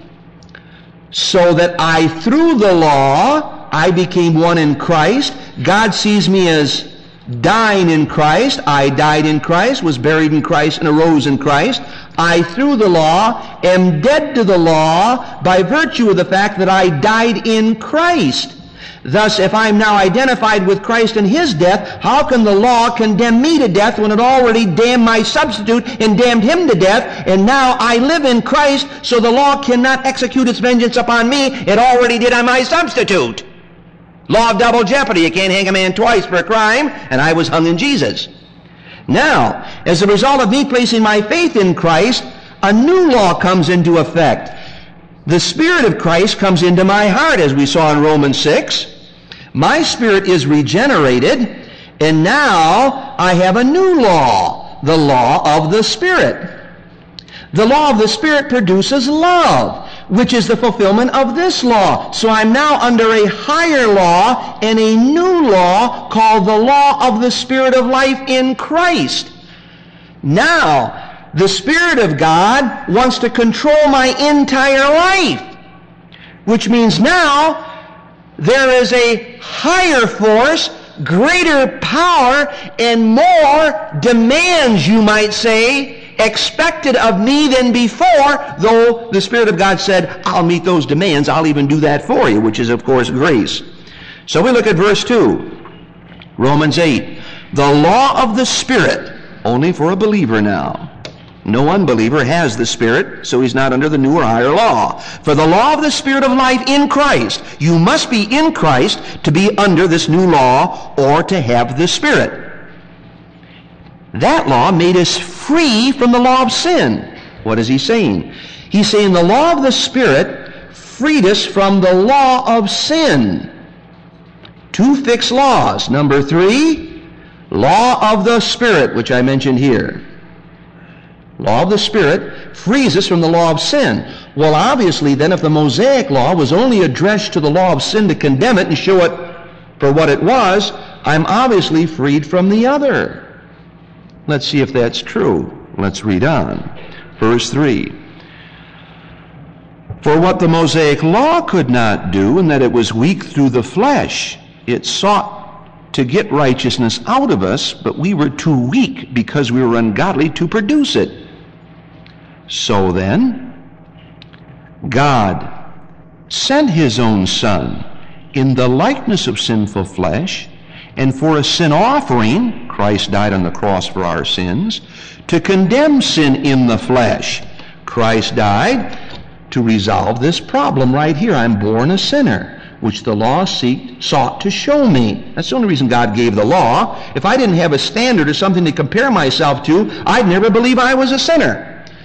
so that I, through the law, I became one in Christ. God sees me as dying in Christ. I died in Christ, was buried in Christ, and arose in Christ. I, through the law, am dead to the law by virtue of the fact that I died in Christ. Thus, if I'm now identified with Christ in His death, how can the law condemn me to death when it already damned my substitute and damned him to death? And now I live in Christ, so the law cannot execute its vengeance upon me. It already did on my substitute. Law of double jeopardy. You can't hang a man twice for a crime, and I was hung in Jesus. Now, as a result of me placing my faith in Christ, a new law comes into effect. The Spirit of Christ comes into my heart, as we saw in Romans six. My spirit is regenerated, and now I have a new law, the law of the Spirit. The law of the Spirit produces love, which is the fulfillment of this law. So I'm now under a higher law and a new law called the law of the Spirit of life in Christ. Now, the Spirit of God wants to control my entire life, which means now there is a higher force, greater power, and more demands, you might say, expected of me than before, though the Spirit of God said, I'll meet those demands, I'll even do that for you, which is, of course, grace. So we look at verse two, Romans eight. The law of the Spirit, only for a believer now. No unbeliever has the Spirit, so he's not under the new or higher law. For the law of the Spirit of life in Christ, you must be in Christ to be under this new law or to have the Spirit. That law made us free from the law of sin. What is he saying? He's saying the law of the Spirit freed us from the law of sin. Two fixed laws. Number three, law of the Spirit, which I mentioned here. Law of the Spirit frees us from the law of sin. Well, obviously, then, if the Mosaic law was only addressed to the law of sin to condemn it and show it for what it was, I'm obviously freed from the other. Let's see if that's true. Let's read on. Verse three. For what the Mosaic law could not do, in that it was weak through the flesh, it sought to get righteousness out of us, but we were too weak because we were ungodly to produce it. So then, God sent his own Son in the likeness of sinful flesh, and for a sin offering, Christ died on the cross for our sins, to condemn sin in the flesh. Christ died to resolve this problem right here. I'm born a sinner, which the law seek, sought to show me. That's the only reason God gave the law. If I didn't have a standard or something to compare myself to, I'd never believe I was a sinner.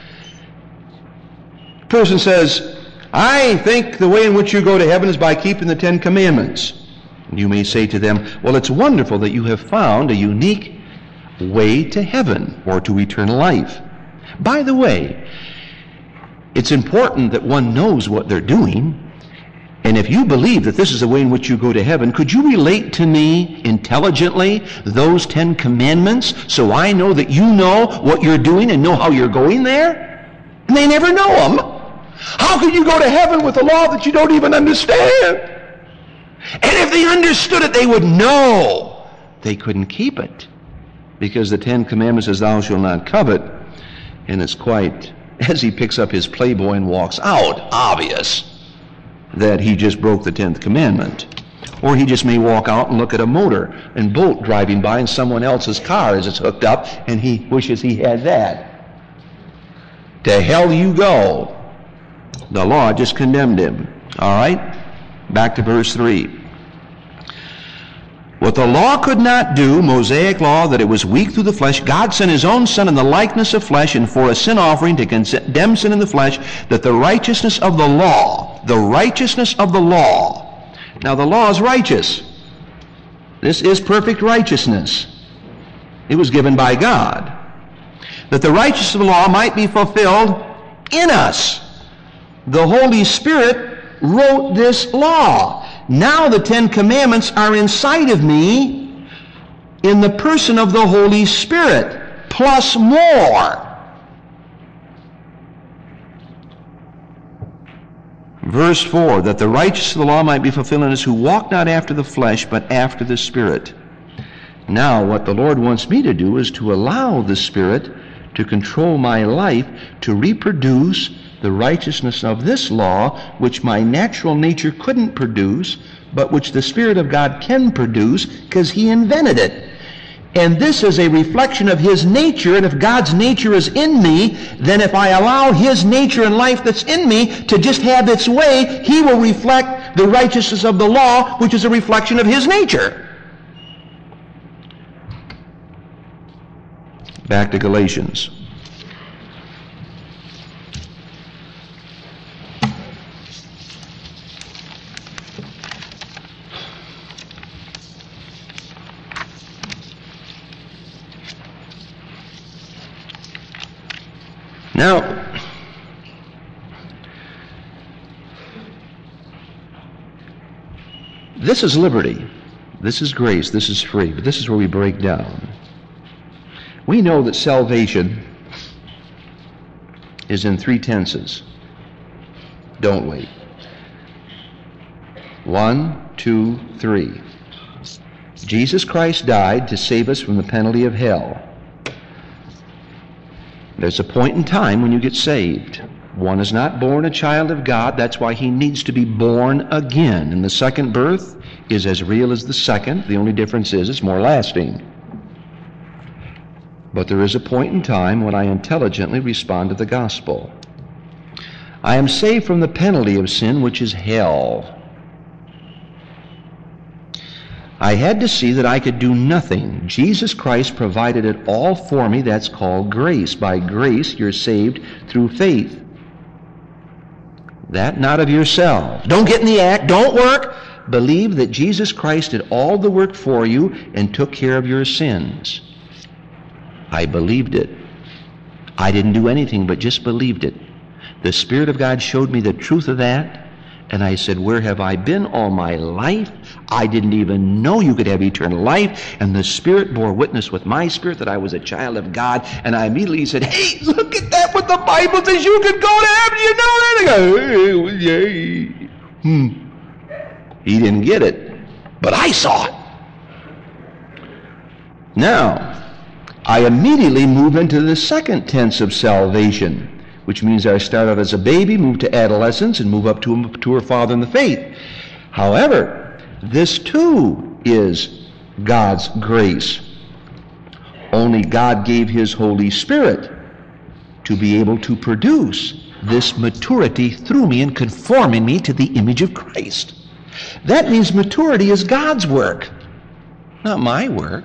A person says, I think the way in which you go to heaven is by keeping the Ten Commandments. You may say to them, well, it's wonderful that you have found a unique way to heaven or to eternal life. By the way, it's important that one knows what they're doing. And if you believe that this is the way in which you go to heaven, could you relate to me intelligently those Ten Commandments so I know that you know what you're doing and know how you're going there? And they never know them. How can you go to heaven with a law that you don't even understand? And if they understood it, they would know they couldn't keep it. Because the Ten Commandments says, thou shalt not covet. And it's quite, as he picks up his Playboy and walks out, obvious that he just broke the tenth commandment. Or he just may walk out and look at a motor and boat driving by in someone else's car as it's hooked up, and he wishes he had that. To hell you go. The law just condemned him. All right? Back to verse three. What the law could not do, Mosaic law, that it was weak through the flesh, God sent his own Son in the likeness of flesh, and for a sin offering to condemn sin in the flesh, that the righteousness of the law, the righteousness of the law. Now the law is righteous. This is perfect righteousness. It was given by God. That the righteousness of the law might be fulfilled in us. The Holy Spirit wrote this law. Now the Ten Commandments are inside of me in the person of the Holy Spirit, plus more. Verse four, that the righteousness of the law might be fulfilled in us who walk not after the flesh, but after the Spirit. Now what the Lord wants me to do is to allow the Spirit to control my life, to reproduce the righteousness of this law, which my natural nature couldn't produce, but which the Spirit of God can produce because he invented it. And this is a reflection of his nature, and if God's nature is in me, then if I allow his nature and life that's in me to just have its way, he will reflect the righteousness of the law, which is a reflection of his nature. Back to Galatians. Now, this is liberty. This is grace. This is free. But this is where we break down. We know that salvation is in three tenses, don't we? One, two, three. Jesus Christ died to save us from the penalty of hell. There's a point in time when you get saved. One is not born a child of God. That's why he needs to be born again. And the second birth is as real as the second. The only difference is it's more lasting. but there is a point in time when I intelligently respond to the gospel. I am saved from the penalty of sin, which is hell. I had to see that I could do nothing. Jesus Christ provided it all for me. That's called grace. By grace, you're saved through faith. That not of yourself. Don't get in the act. Don't work. Believe that Jesus Christ did all the work for you and took care of your sins. I believed it. I didn't do anything but just believed it. The Spirit of God showed me the truth of that. And I said, where have I been all my life? I didn't even know you could have eternal life. And the Spirit bore witness with my spirit that I was a child of God. And I immediately said, hey, look at that, what the Bible says you could go to heaven. You know that? I go, hey, yay. Hmm. He didn't get it, but I saw it. Now, I immediately move into the second tense of salvation, which means I start out as a baby, move to adolescence, and move up to a mature father in the faith. However, this too is God's grace. Only God gave His Holy Spirit to be able to produce this maturity through me and conforming me to the image of Christ. That means maturity is God's work, not my work.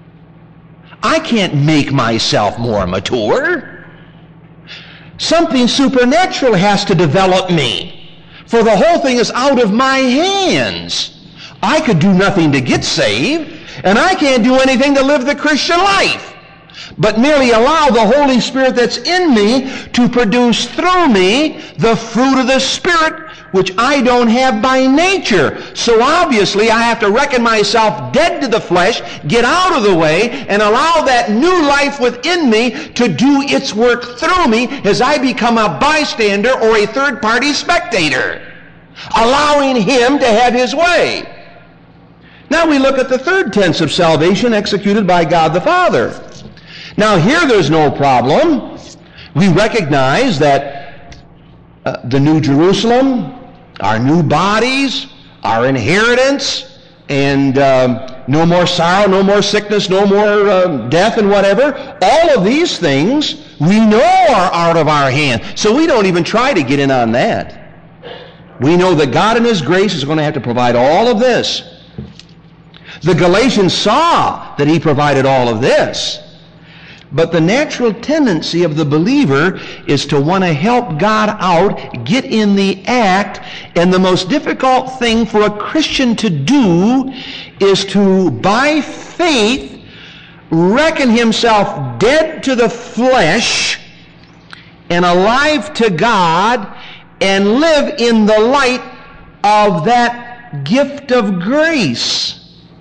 I can't make myself more mature. Something supernatural has to develop me, for the whole thing is out of my hands. I could do nothing to get saved, and I can't do anything to live the Christian life, but merely allow the Holy Spirit that's in me to produce through me the fruit of the Spirit, which I don't have by nature. So obviously I have to reckon myself dead to the flesh, get out of the way, and allow that new life within me to do its work through me as I become a bystander or a third-party spectator, allowing Him to have His way. Now we look at the third tense of salvation executed by God the Father. Now here there's no problem. We recognize that uh, the New Jerusalem, our new bodies, our inheritance, and um, no more sorrow, no more sickness, no more uh, death and whatever, all of these things we know are out of our hand. So we don't even try to get in on that. We know that God in His grace is going to have to provide all of this. The Galatians saw that He provided all of this. But the natural tendency of the believer is to want to help God out, get in the act, and the most difficult thing for a Christian to do is to, by faith, reckon himself dead to the flesh and alive to God and live in the light of that gift of grace.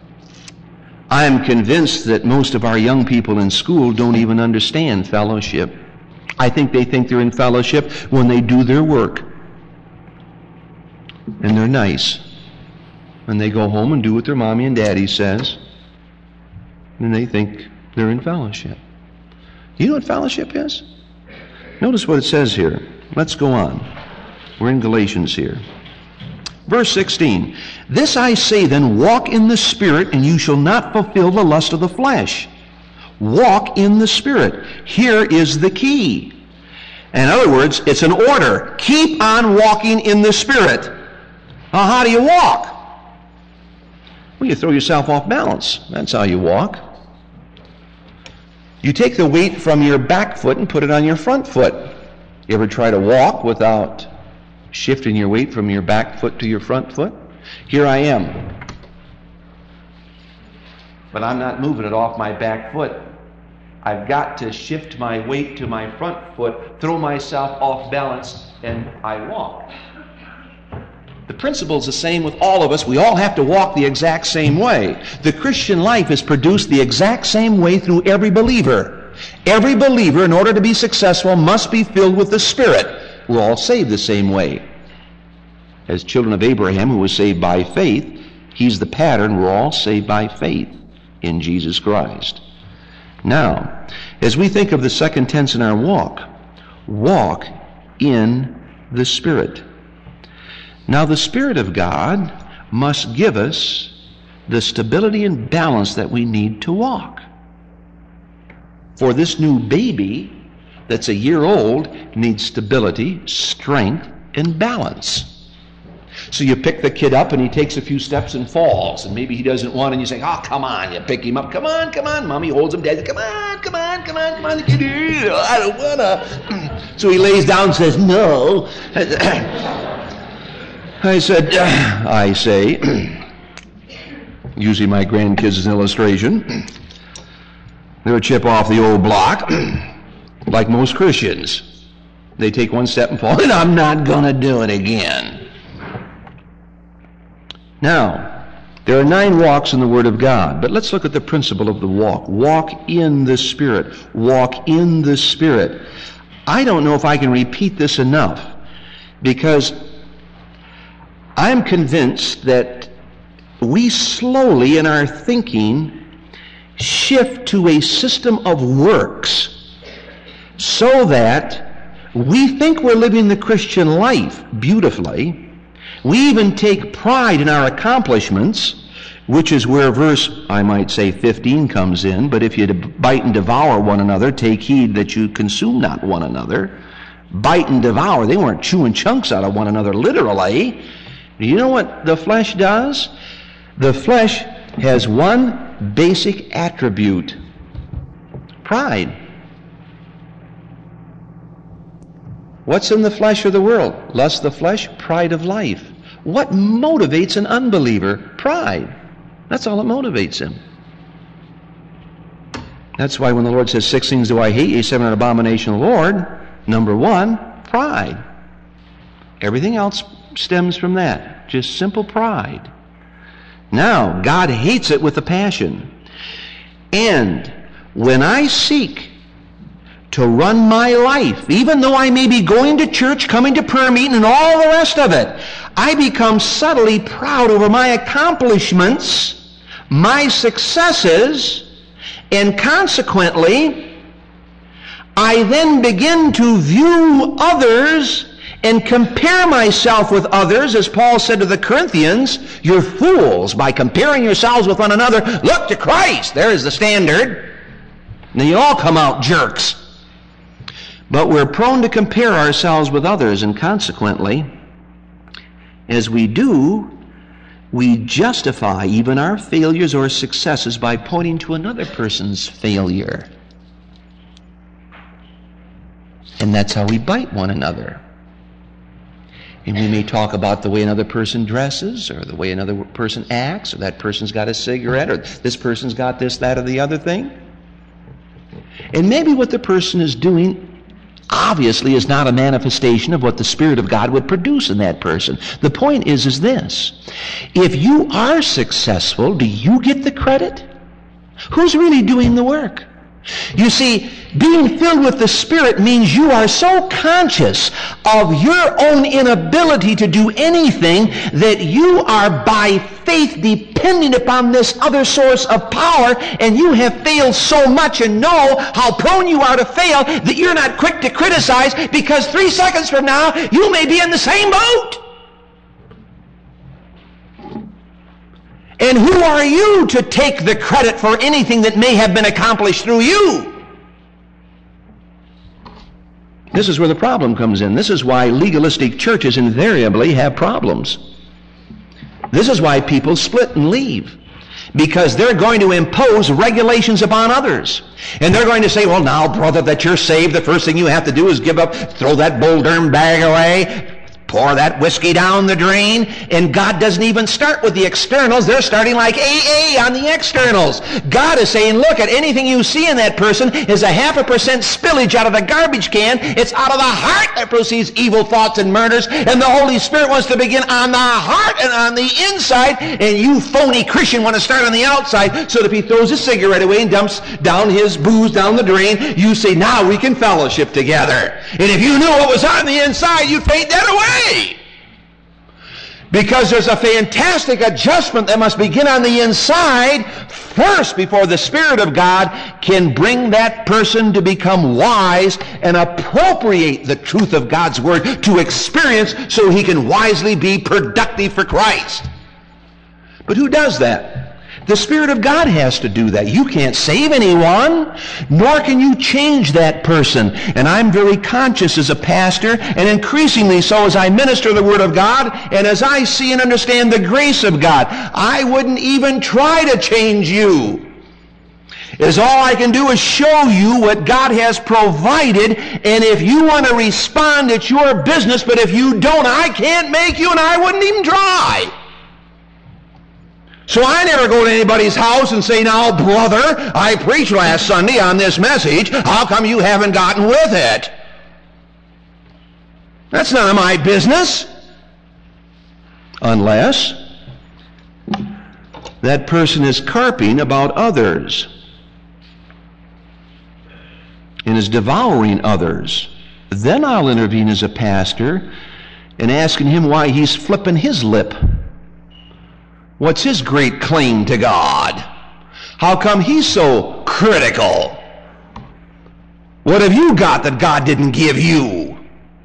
I am convinced that most of our young people in school don't even understand fellowship. I think they think they're in fellowship when they do their work. And they're nice. And they go home and do what their mommy and daddy says. And they think they're in fellowship. You know what fellowship is? Notice what it says here. Let's go on. We're in Galatians here. Verse sixteen, this I say then, walk in the Spirit, and you shall not fulfill the lust of the flesh. Walk in the Spirit. Here is the key. In other words, it's an order. Keep on walking in the Spirit. Now, how do you walk? Well, you throw yourself off balance. That's how you walk. You take the weight from your back foot and put it on your front foot. You ever try to walk without shifting your weight from your back foot to your front foot? Here I am. But I'm not moving it off my back foot. I've got to shift my weight to my front foot, throw myself off balance, and I walk. The principle is the same with all of us. We all have to walk the exact same way. The Christian life is produced the exact same way through every believer. Every believer, in order to be successful, must be filled with the Spirit. We're all saved the same way. As children of Abraham, who was saved by faith, he's the pattern. We're all saved by faith in Jesus Christ. Now, as we think of the second tense in our walk, walk in the Spirit. Now, the Spirit of God must give us the stability and balance that we need to walk. For this new baby that's a year old needs stability, strength, and balance. So you pick the kid up and he takes a few steps and falls, and maybe he doesn't want, and you say, oh, come on. You pick him up. Come on, come on. Mommy holds him. Dad says, come on, come on, come on, come on. I don't want to. So he lays down and says, no. I said, I say, using my grandkids as an illustration, they're a chip off the old block, like most Christians. They take one step and fall, and I'm not going to do it again. Now, there are nine walks in the Word of God, but let's look at the principle of the walk. Walk in the Spirit. Walk in the Spirit. I don't know if I can repeat this enough, because I'm convinced that we slowly in our thinking shift to a system of works so that we think we're living the Christian life beautifully. We even take pride in our accomplishments, which is where verse, I might say, fifteen comes in. But if you bite and devour one another, take heed that you consume not one another. Bite and devour. They weren't chewing chunks out of one another literally. Do you know what the flesh does? The flesh has one basic attribute: pride. What's in the flesh of the world? Lust of the flesh, pride of life. What motivates an unbeliever? Pride. That's all that motivates him. That's why when the Lord says, six things do I hate, ye seven are an abomination of the Lord, number one, pride. Everything else stems from that. Just simple pride. Now, God hates it with a passion. And when I seek to run my life, even though I may be going to church, coming to prayer meeting, and all the rest of it, I become subtly proud over my accomplishments, my successes, and consequently, I then begin to view others and compare myself with others, as Paul said to the Corinthians, you're fools by comparing yourselves with one another. Look to Christ. There is the standard. And then you all come out jerks. But we're prone to compare ourselves with others, and consequently, as we do, we justify even our failures or successes by pointing to another person's failure. And that's how we bite one another. And we may talk about the way another person dresses, or the way another person acts, or that person's got a cigarette, or this person's got this, that, or the other thing. And maybe what the person is doing obviously is not a manifestation of what the Spirit of God would produce in that person. The point is, is this. If you are successful, do you get the credit? Who's really doing the work? You see, being filled with the Spirit means you are so conscious of your own inability to do anything that you are by faith depending upon this other source of power, and you have failed so much and know how prone you are to fail that you're not quick to criticize, because three seconds from now you may be in the same boat. And who are you to take the credit for anything that may have been accomplished through you? This is where the problem comes in. This is why legalistic churches invariably have problems. This is why people split and leave. Because they're going to impose regulations upon others. And they're going to say, well, now, brother, that you're saved, the first thing you have to do is give up, throw that Boulderm bag away, pour that whiskey down the drain, and God doesn't even start with the externals. They're starting like A A on the externals. God is saying, look, at anything you see in that person is a half a percent spillage out of the garbage can. It's out of the heart that proceeds evil thoughts and murders, and the Holy Spirit wants to begin on the heart and on the inside, and you phony Christian want to start on the outside, so that if he throws his cigarette away and dumps down his booze down the drain, you say, now we can fellowship together. And if you knew what was on the inside, you'd faint dead away. Because there's a fantastic adjustment that must begin on the inside first before the Spirit of God can bring that person to become wise and appropriate the truth of God's Word to experience so he can wisely be productive for Christ. But who does that? The Spirit of God has to do that. You can't save anyone, nor can you change that person. And I'm very conscious as a pastor, and increasingly so as I minister the Word of God, and as I see and understand the grace of God. I wouldn't even try to change you. Is all I can do is show you what God has provided, and if you want to respond, it's your business, but if you don't, I can't make you, and I wouldn't even try. So I never go to anybody's house and say, now, brother, I preached last Sunday on this message. How come you haven't gotten with it? That's none of my business. Unless that person is carping about others and is devouring others. Then I'll intervene as a pastor and asking him why he's flipping his lip. What's his great claim to God? How come he's so critical? What have you got that God didn't give you?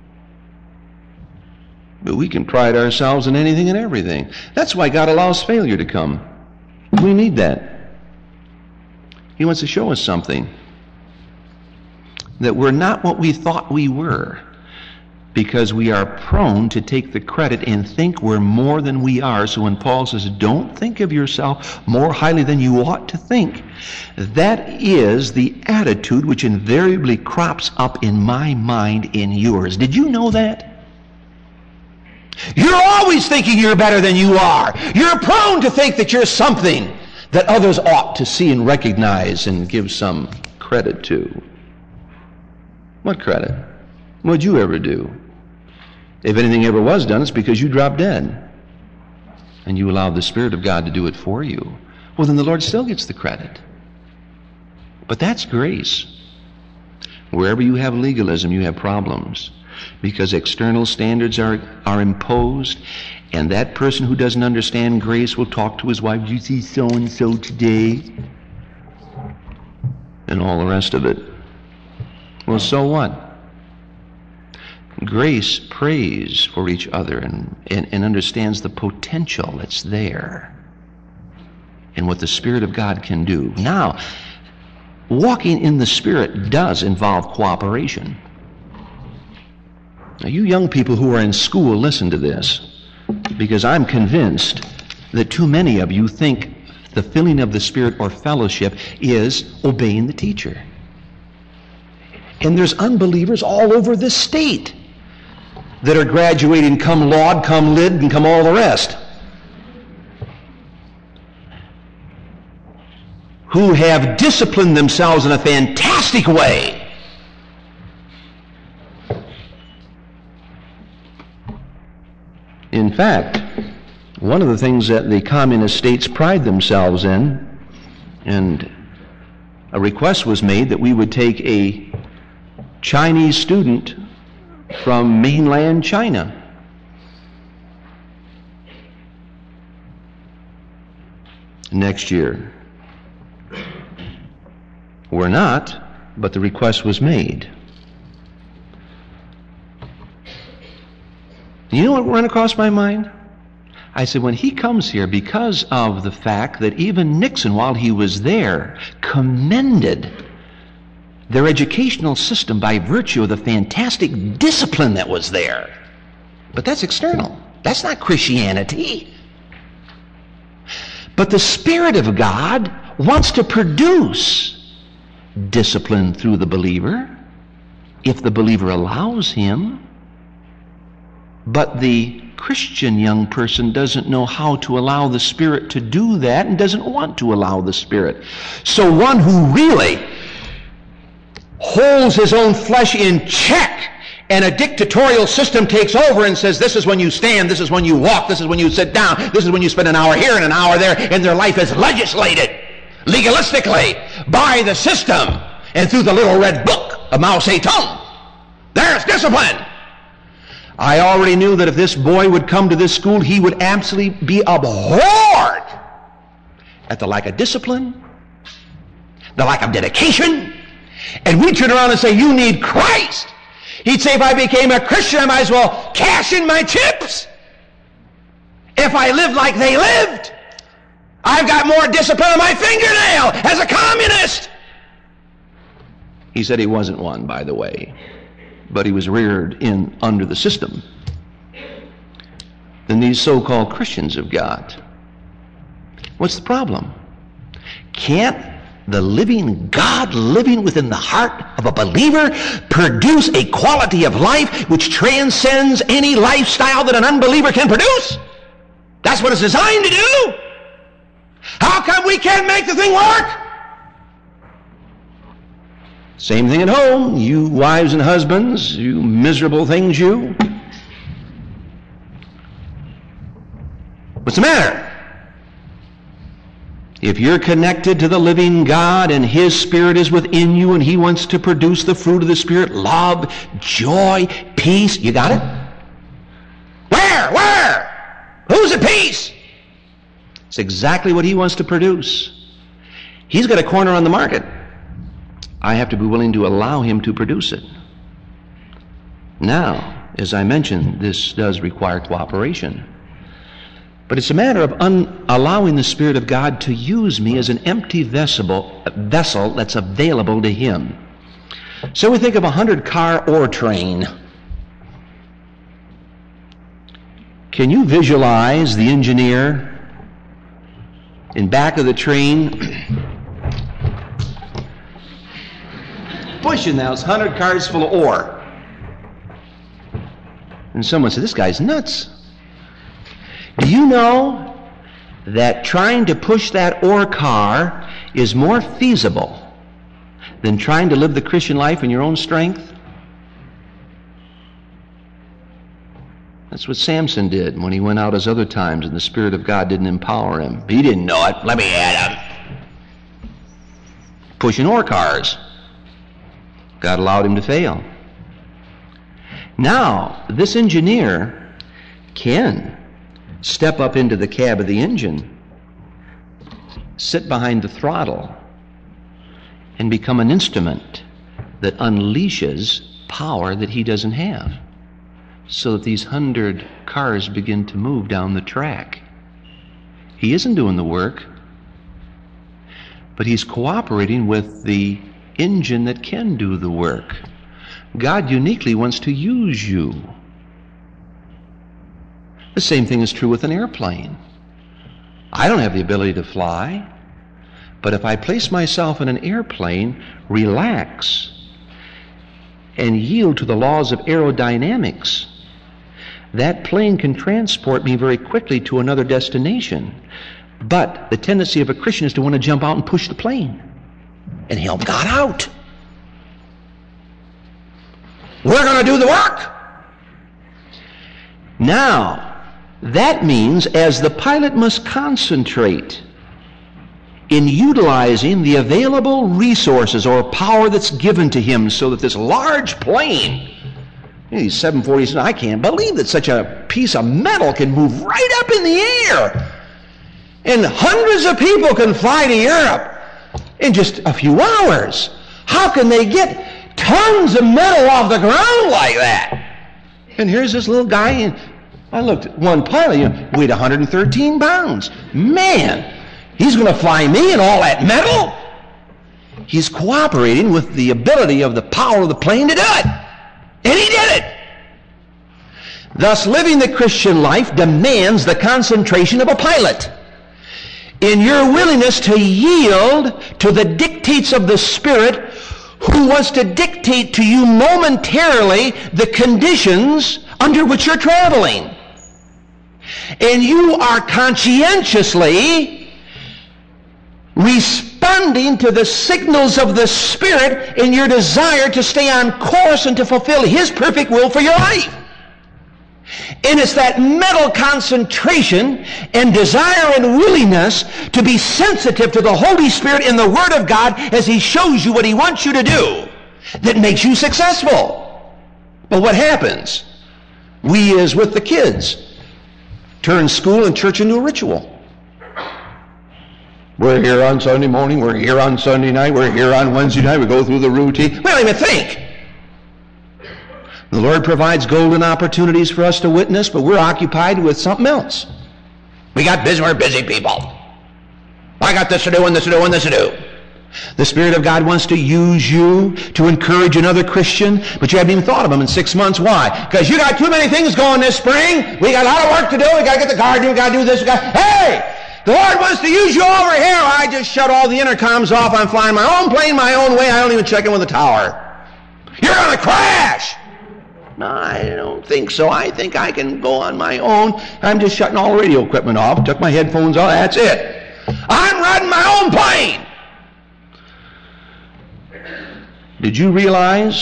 But we can pride ourselves in anything and everything. That's why God allows failure to come. We need that. He wants to show us something. That we're not what we thought we were. Because we are prone to take the credit and think we're more than we are. So when Paul says, don't think of yourself more highly than you ought to think, that is the attitude which invariably crops up in my mind in yours. Did you know that? You're always thinking you're better than you are. You're prone to think that you're something that others ought to see and recognize and give some credit to. What credit? What'd you ever do? If anything ever was done, it's because you dropped dead. And you allowed the Spirit of God to do it for you. Well, then the Lord still gets the credit. But that's grace. Wherever you have legalism, you have problems. Because external standards are, are imposed, and that person who doesn't understand grace will talk to his wife, "Did you see so-and-so today?" And all the rest of it. Well, so what? Grace prays for each other and, and, and understands the potential that's there and what the Spirit of God can do. Now, walking in the Spirit does involve cooperation. Now, you young people who are in school, listen to this, because I'm convinced that too many of you think the filling of the Spirit or fellowship is obeying the teacher. And there's unbelievers all over this state that are graduating come laud, come lid, and come all the rest, who have disciplined themselves in a fantastic way. In fact, one of the things that the communist states pride themselves in, and a request was made that we would take a Chinese student from mainland China. Next year. We're not, but the request was made. You know what ran across my mind? I said, when he comes here, because of the fact that even Nixon, while he was there, commended their educational system by virtue of the fantastic discipline that was there. But that's external. That's not Christianity. But the Spirit of God wants to produce discipline through the believer, if the believer allows him. But the Christian young person doesn't know how to allow the Spirit to do that and doesn't want to allow the Spirit. So one who really holds his own flesh in check, and a dictatorial system takes over and says, this is when you stand, this is when you walk, this is when you sit down, this is when you spend an hour here and an hour there, and their life is legislated legalistically by the system and through the little red book of Mao Zedong. There's discipline. I already knew that if this boy would come to this school, he would absolutely be abhorred at the lack of discipline, the lack of dedication. And we'd turn around and say, you need Christ. He'd say, if I became a Christian, I might as well cash in my chips if I lived like they lived. I've got more discipline on my fingernail as a communist. He said he wasn't one, by the way, but he was reared in under the system than these so-called Christians have got. What's the problem? Can't the living God living within the heart of a believer produce a quality of life which transcends any lifestyle that an unbeliever can produce? That's what it's designed to do. How come we can't make the thing work? Same thing at home, you wives and husbands, you miserable things, you. What's the matter? If you're connected to the living God and His Spirit is within you and He wants to produce the fruit of the Spirit, love, joy, peace, you got it? Where? Where? Who's at peace? It's exactly what He wants to produce. He's got a corner on the market. I have to be willing to allow Him to produce it. Now, as I mentioned, this does require cooperation. But it's a matter of un- allowing the Spirit of God to use me as an empty vessel, vessel that's available to Him. So we think of a hundred-car ore train. Can you visualize the engineer in back of the train pushing those hundred cars full of ore? And someone said, this guy's nuts. Do you know that trying to push that ore car is more feasible than trying to live the Christian life in your own strength? That's what Samson did when he went out as other times and the Spirit of God didn't empower him. He didn't know it. Let me at him. Pushing ore cars. God allowed him to fail. Now, this engineer can step up into the cab of the engine, sit behind the throttle, and become an instrument that unleashes power that he doesn't have, so that these hundred cars begin to move down the track. He isn't doing the work, but he's cooperating with the engine that can do the work. God uniquely wants to use you. The same thing is true with an airplane. I don't have the ability to fly, but if I place myself in an airplane, relax, and yield to the laws of aerodynamics, that plane can transport me very quickly to another destination. But the tendency of a Christian is to want to jump out and push the plane and help God out. We're going to do the work. Now, that means as the pilot must concentrate in utilizing the available resources or power that's given to him so that this large plane, these seven forties, I can't believe that such a piece of metal can move right up in the air. And hundreds of people can fly to Europe in just a few hours. How can they get tons of metal off the ground like that? And here's this little guy, and I looked at one pilot, you know, weighed one hundred thirteen pounds. Man, he's going to fly me and all that metal? He's cooperating with the ability of the power of the plane to do it. And he did it. Thus, living the Christian life demands the concentration of a pilot. In your willingness to yield to the dictates of the Spirit, who wants to dictate to you momentarily the conditions under which you're traveling. And you are conscientiously responding to the signals of the Spirit in your desire to stay on course and to fulfill His perfect will for your life. And it's that mental concentration and desire and willingness to be sensitive to the Holy Spirit in the Word of God as He shows you what He wants you to do that makes you successful. But what happens? We, as with the kids, turn school and church into a ritual. We're here on Sunday morning, we're here on Sunday night, we're here on Wednesday night, we go through the routine. We don't even think. The Lord provides golden opportunities for us to witness, but we're occupied with something else. We got busy, we're busy people. I got this to do and this to do and this to do. The Spirit of God wants to use you to encourage another Christian, but you haven't even thought of them in six months. Why? Because you got too many things going this spring. We got a lot of work to do. We got to get the garden. We got to do this. We got, hey! The Lord wants to use you over here. I just shut all the intercoms off. I'm flying my own plane my own way. I don't even check in with the tower. You're going to crash. No, I don't think so. I think I can go on my own. I'm just shutting all the radio equipment off. Took my headphones off. That's it. I'm riding my own plane. Did you realize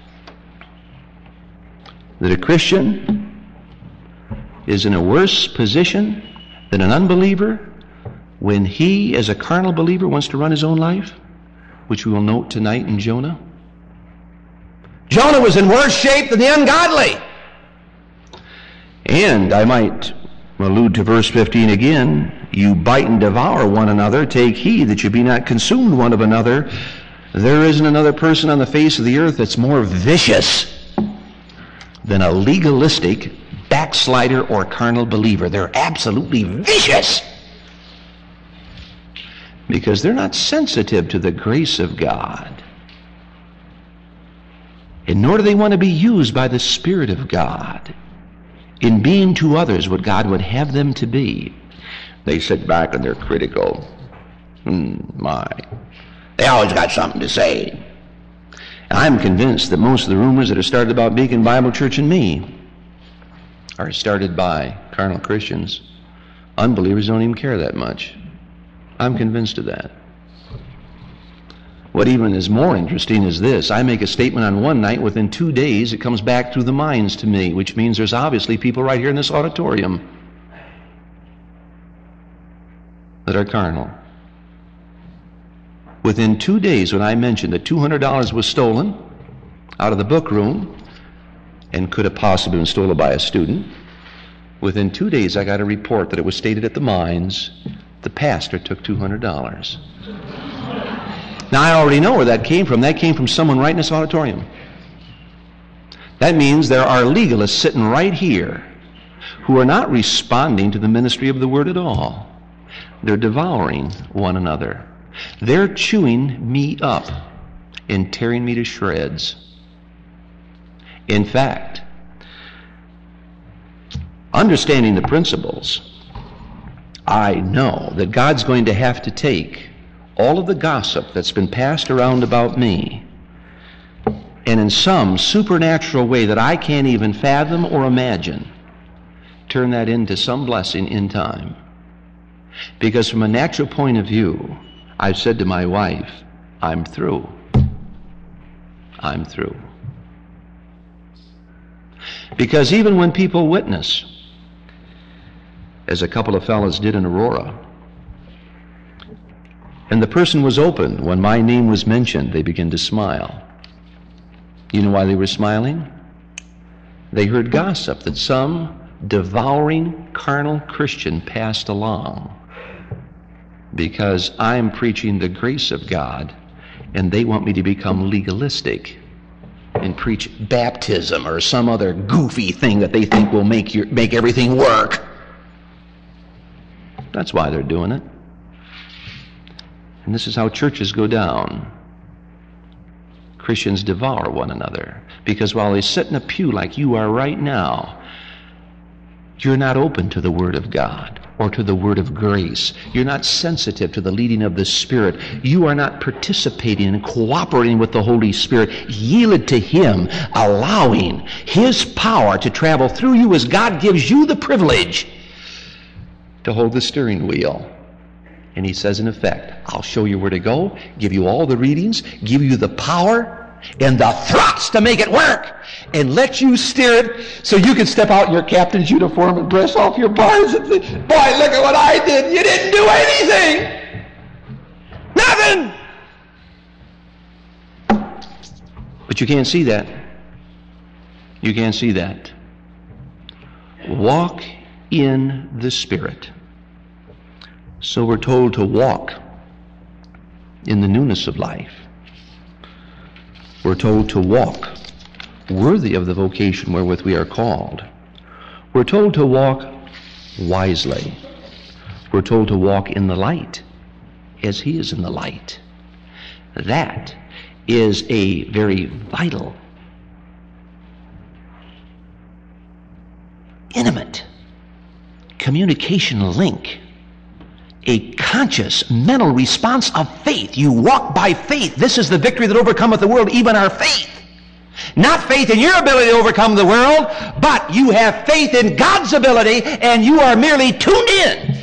that a Christian is in a worse position than an unbeliever when he, as a carnal believer, wants to run his own life, which we will note tonight in Jonah? Jonah was in worse shape than the ungodly. And I might allude to verse fifteen again. You bite and devour one another. Take heed that you be not consumed one of another. There isn't another person on the face of the earth that's more vicious than a legalistic backslider or carnal believer. They're absolutely vicious because they're not sensitive to the grace of God. And nor do they want to be used by the Spirit of God in being to others what God would have them to be. They sit back and they're critical. Hmm, my. They always got something to say. And I'm convinced that most of the rumors that are started about Beacon Bible Church and me are started by carnal Christians. Unbelievers don't even care that much. I'm convinced of that. What even is more interesting is this. I make a statement on one night. Within two days, it comes back through the minds to me, which means there's obviously people right here in this auditorium that are carnal. Within two days, when I mentioned that two hundred dollars was stolen out of the book room and could have possibly been stolen by a student, within two days I got a report that it was stated at the mines the pastor took two hundred dollars. Now, I already know where that came from. That came from someone right in this auditorium. That means there are legalists sitting right here who are not responding to the ministry of the Word at all. They're devouring one another. They're chewing me up and tearing me to shreds. In fact, understanding the principles, I know that God's going to have to take all of the gossip that's been passed around about me and in some supernatural way that I can't even fathom or imagine, turn that into some blessing in time. Because from a natural point of view, I've said to my wife, I'm through. I'm through. Because even when people witness, as a couple of fellows did in Aurora, and the person was open when my name was mentioned, they began to smile. You know why they were smiling? They heard gossip that some devouring carnal Christian passed along because I'm preaching the grace of God and they want me to become legalistic and preach baptism or some other goofy thing that they think will make your, make everything work. That's why they're doing it. And this is how churches go down. Christians devour one another because while they sit in a pew like you are right now, you're not open to the Word of God or to the Word of grace. You're not sensitive to the leading of the Spirit. You are not participating and cooperating with the Holy Spirit, yielded to Him, allowing His power to travel through you as God gives you the privilege to hold the steering wheel. And He says, in effect, I'll show you where to go, give you all the readings, give you the power and the thrust to make it work, and let you steer it so you can step out in your captain's uniform and brush off your bars and say, boy, look at what I did. You didn't do anything. Nothing. But you can't see that. You can't see that. Walk in the Spirit. So we're told to walk in the newness of life. We're told to walk worthy of the vocation wherewith we are called. We're told to walk wisely. We're told to walk in the light. as he is in the light. That is a very vital, intimate communication link, a conscious mental response of faith. You walk by faith. This is the victory that overcometh the world, even our faith. Not faith in your ability to overcome the world, but you have faith in God's ability, and you are merely tuned in.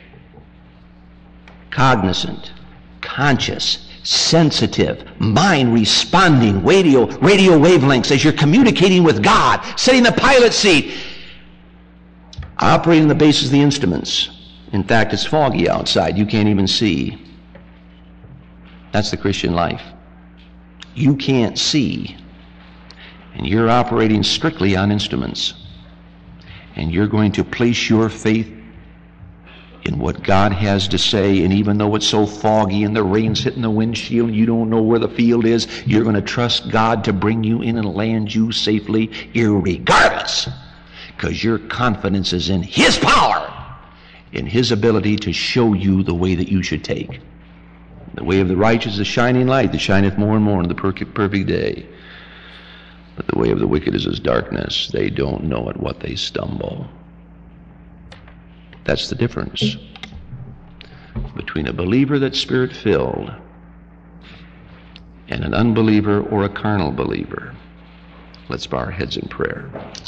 Cognizant, conscious, sensitive, mind responding, radio, radio wavelengths as you're communicating with God, sitting in the pilot seat, operating the basis of the instruments. In fact, it's foggy outside. You can't even see. That's the Christian life. You can't see, and you're operating strictly on instruments. And you're going to place your faith in what God has to say, and even though it's so foggy and the rain's hitting the windshield and you don't know where the field is, you're going to trust God to bring you in and land you safely irregardless, because your confidence is in His power, in His ability to show you the way that you should take. The way of the righteous is a shining light that shineth more and more in the perfect day. But the way of the wicked is as darkness. They don't know at what they stumble. That's the difference between a believer that's Spirit-filled and an unbeliever or a carnal believer. Let's bow our heads in prayer.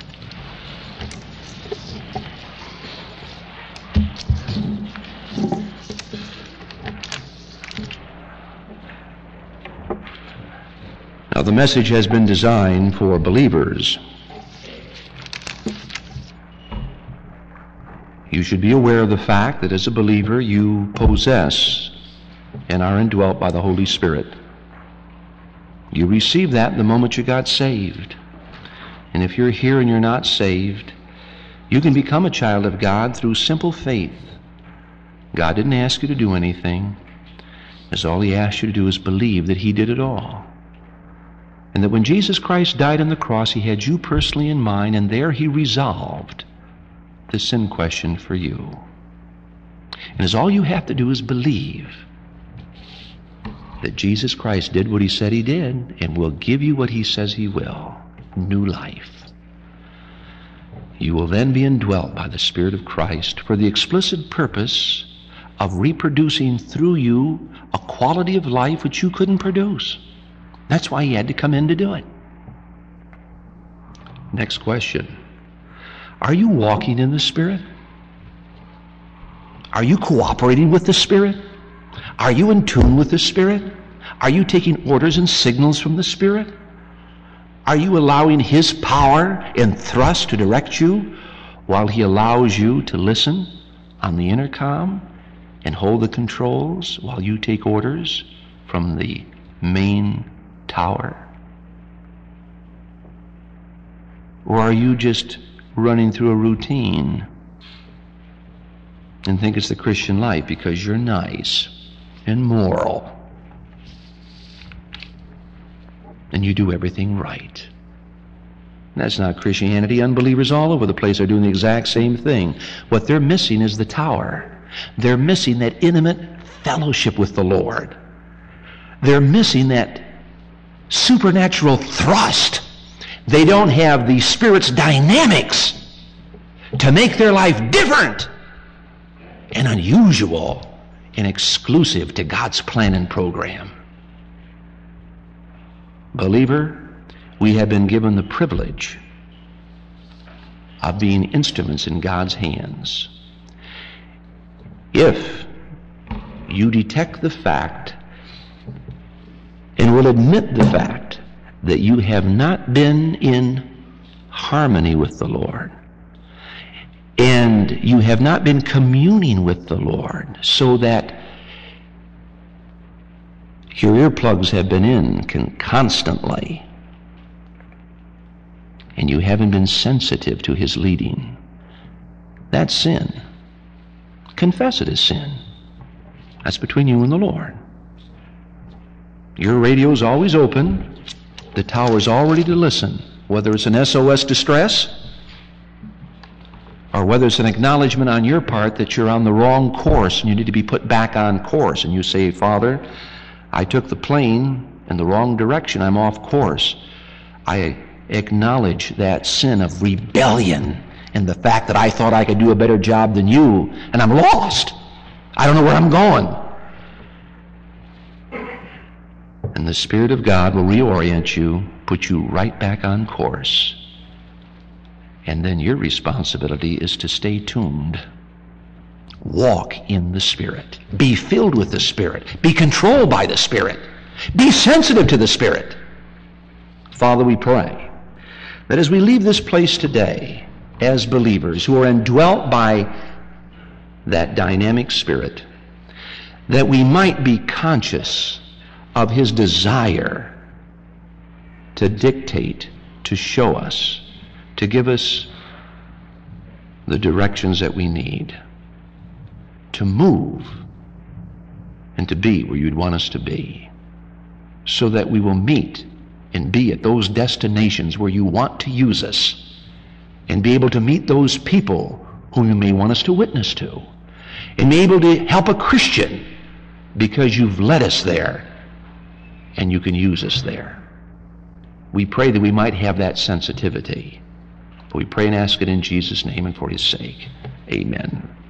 Now, the message has been designed for believers. You should be aware of the fact that as a believer you possess and are indwelt by the Holy Spirit. You receive that the moment you got saved. And if you're here and you're not saved, you can become a child of God through simple faith. God didn't ask you to do anything, as all He asked you to do is believe that He did it all. And that when Jesus Christ died on the cross, He had you personally in mind, and there He resolved the sin question for you. And as all you have to do is believe that Jesus Christ did what He said He did and will give you what He says He will, new life. You will then be indwelt by the Spirit of Christ for the explicit purpose of reproducing through you a quality of life which you couldn't produce. That's why He had to come in to do it. Next question. Are you walking in the Spirit? Are you cooperating with the Spirit? Are you in tune with the Spirit? Are you taking orders and signals from the Spirit? Are you allowing His power and thrust to direct you while He allows you to listen on the intercom and hold the controls while you take orders from the main tower? Or are you just running through a routine and think it's the Christian life because you're nice and moral and you do everything right? That's not Christianity. Unbelievers all over the place are doing the exact same thing. What they're missing is the tower. They're missing that intimate fellowship with the Lord. They're missing that supernatural thrust. They don't have the Spirit's dynamics to make their life different and unusual and exclusive to God's plan and program. Believer, we have been given the privilege of being instruments in God's hands. If you detect the fact and will admit the fact that you have not been in harmony with the Lord, and you have not been communing with the Lord so that your earplugs have been in con- constantly, and you haven't been sensitive to His leading, that's sin. Confess it as sin. That's between you and the Lord. Your radio's always open. The tower's all ready to listen, whether it's an S O S distress or or whether it's an acknowledgement on your part that you're on the wrong course and you need to be put back on course, and you say, Father, I took the plane in the wrong direction. I'm off course. I acknowledge that sin of rebellion and the fact that I thought I could do a better job than you, and I'm lost. I don't know where I'm going. And the Spirit of God will reorient you, put you right back on course. And then your responsibility is to stay tuned. Walk in the Spirit. Be filled with the Spirit. Be controlled by the Spirit. Be sensitive to the Spirit. Father, we pray that as we leave this place today as believers who are indwelt by that dynamic Spirit, that we might be conscious of His desire to dictate, to show us, to give us the directions that we need to move and to be where you'd want us to be, so that we will meet and be at those destinations where you want to use us, and be able to meet those people whom you may want us to witness to, and be able to help a Christian because you've led us there and you can use us there. We pray that we might have that sensitivity. We pray and ask it in Jesus' name and for His sake. Amen.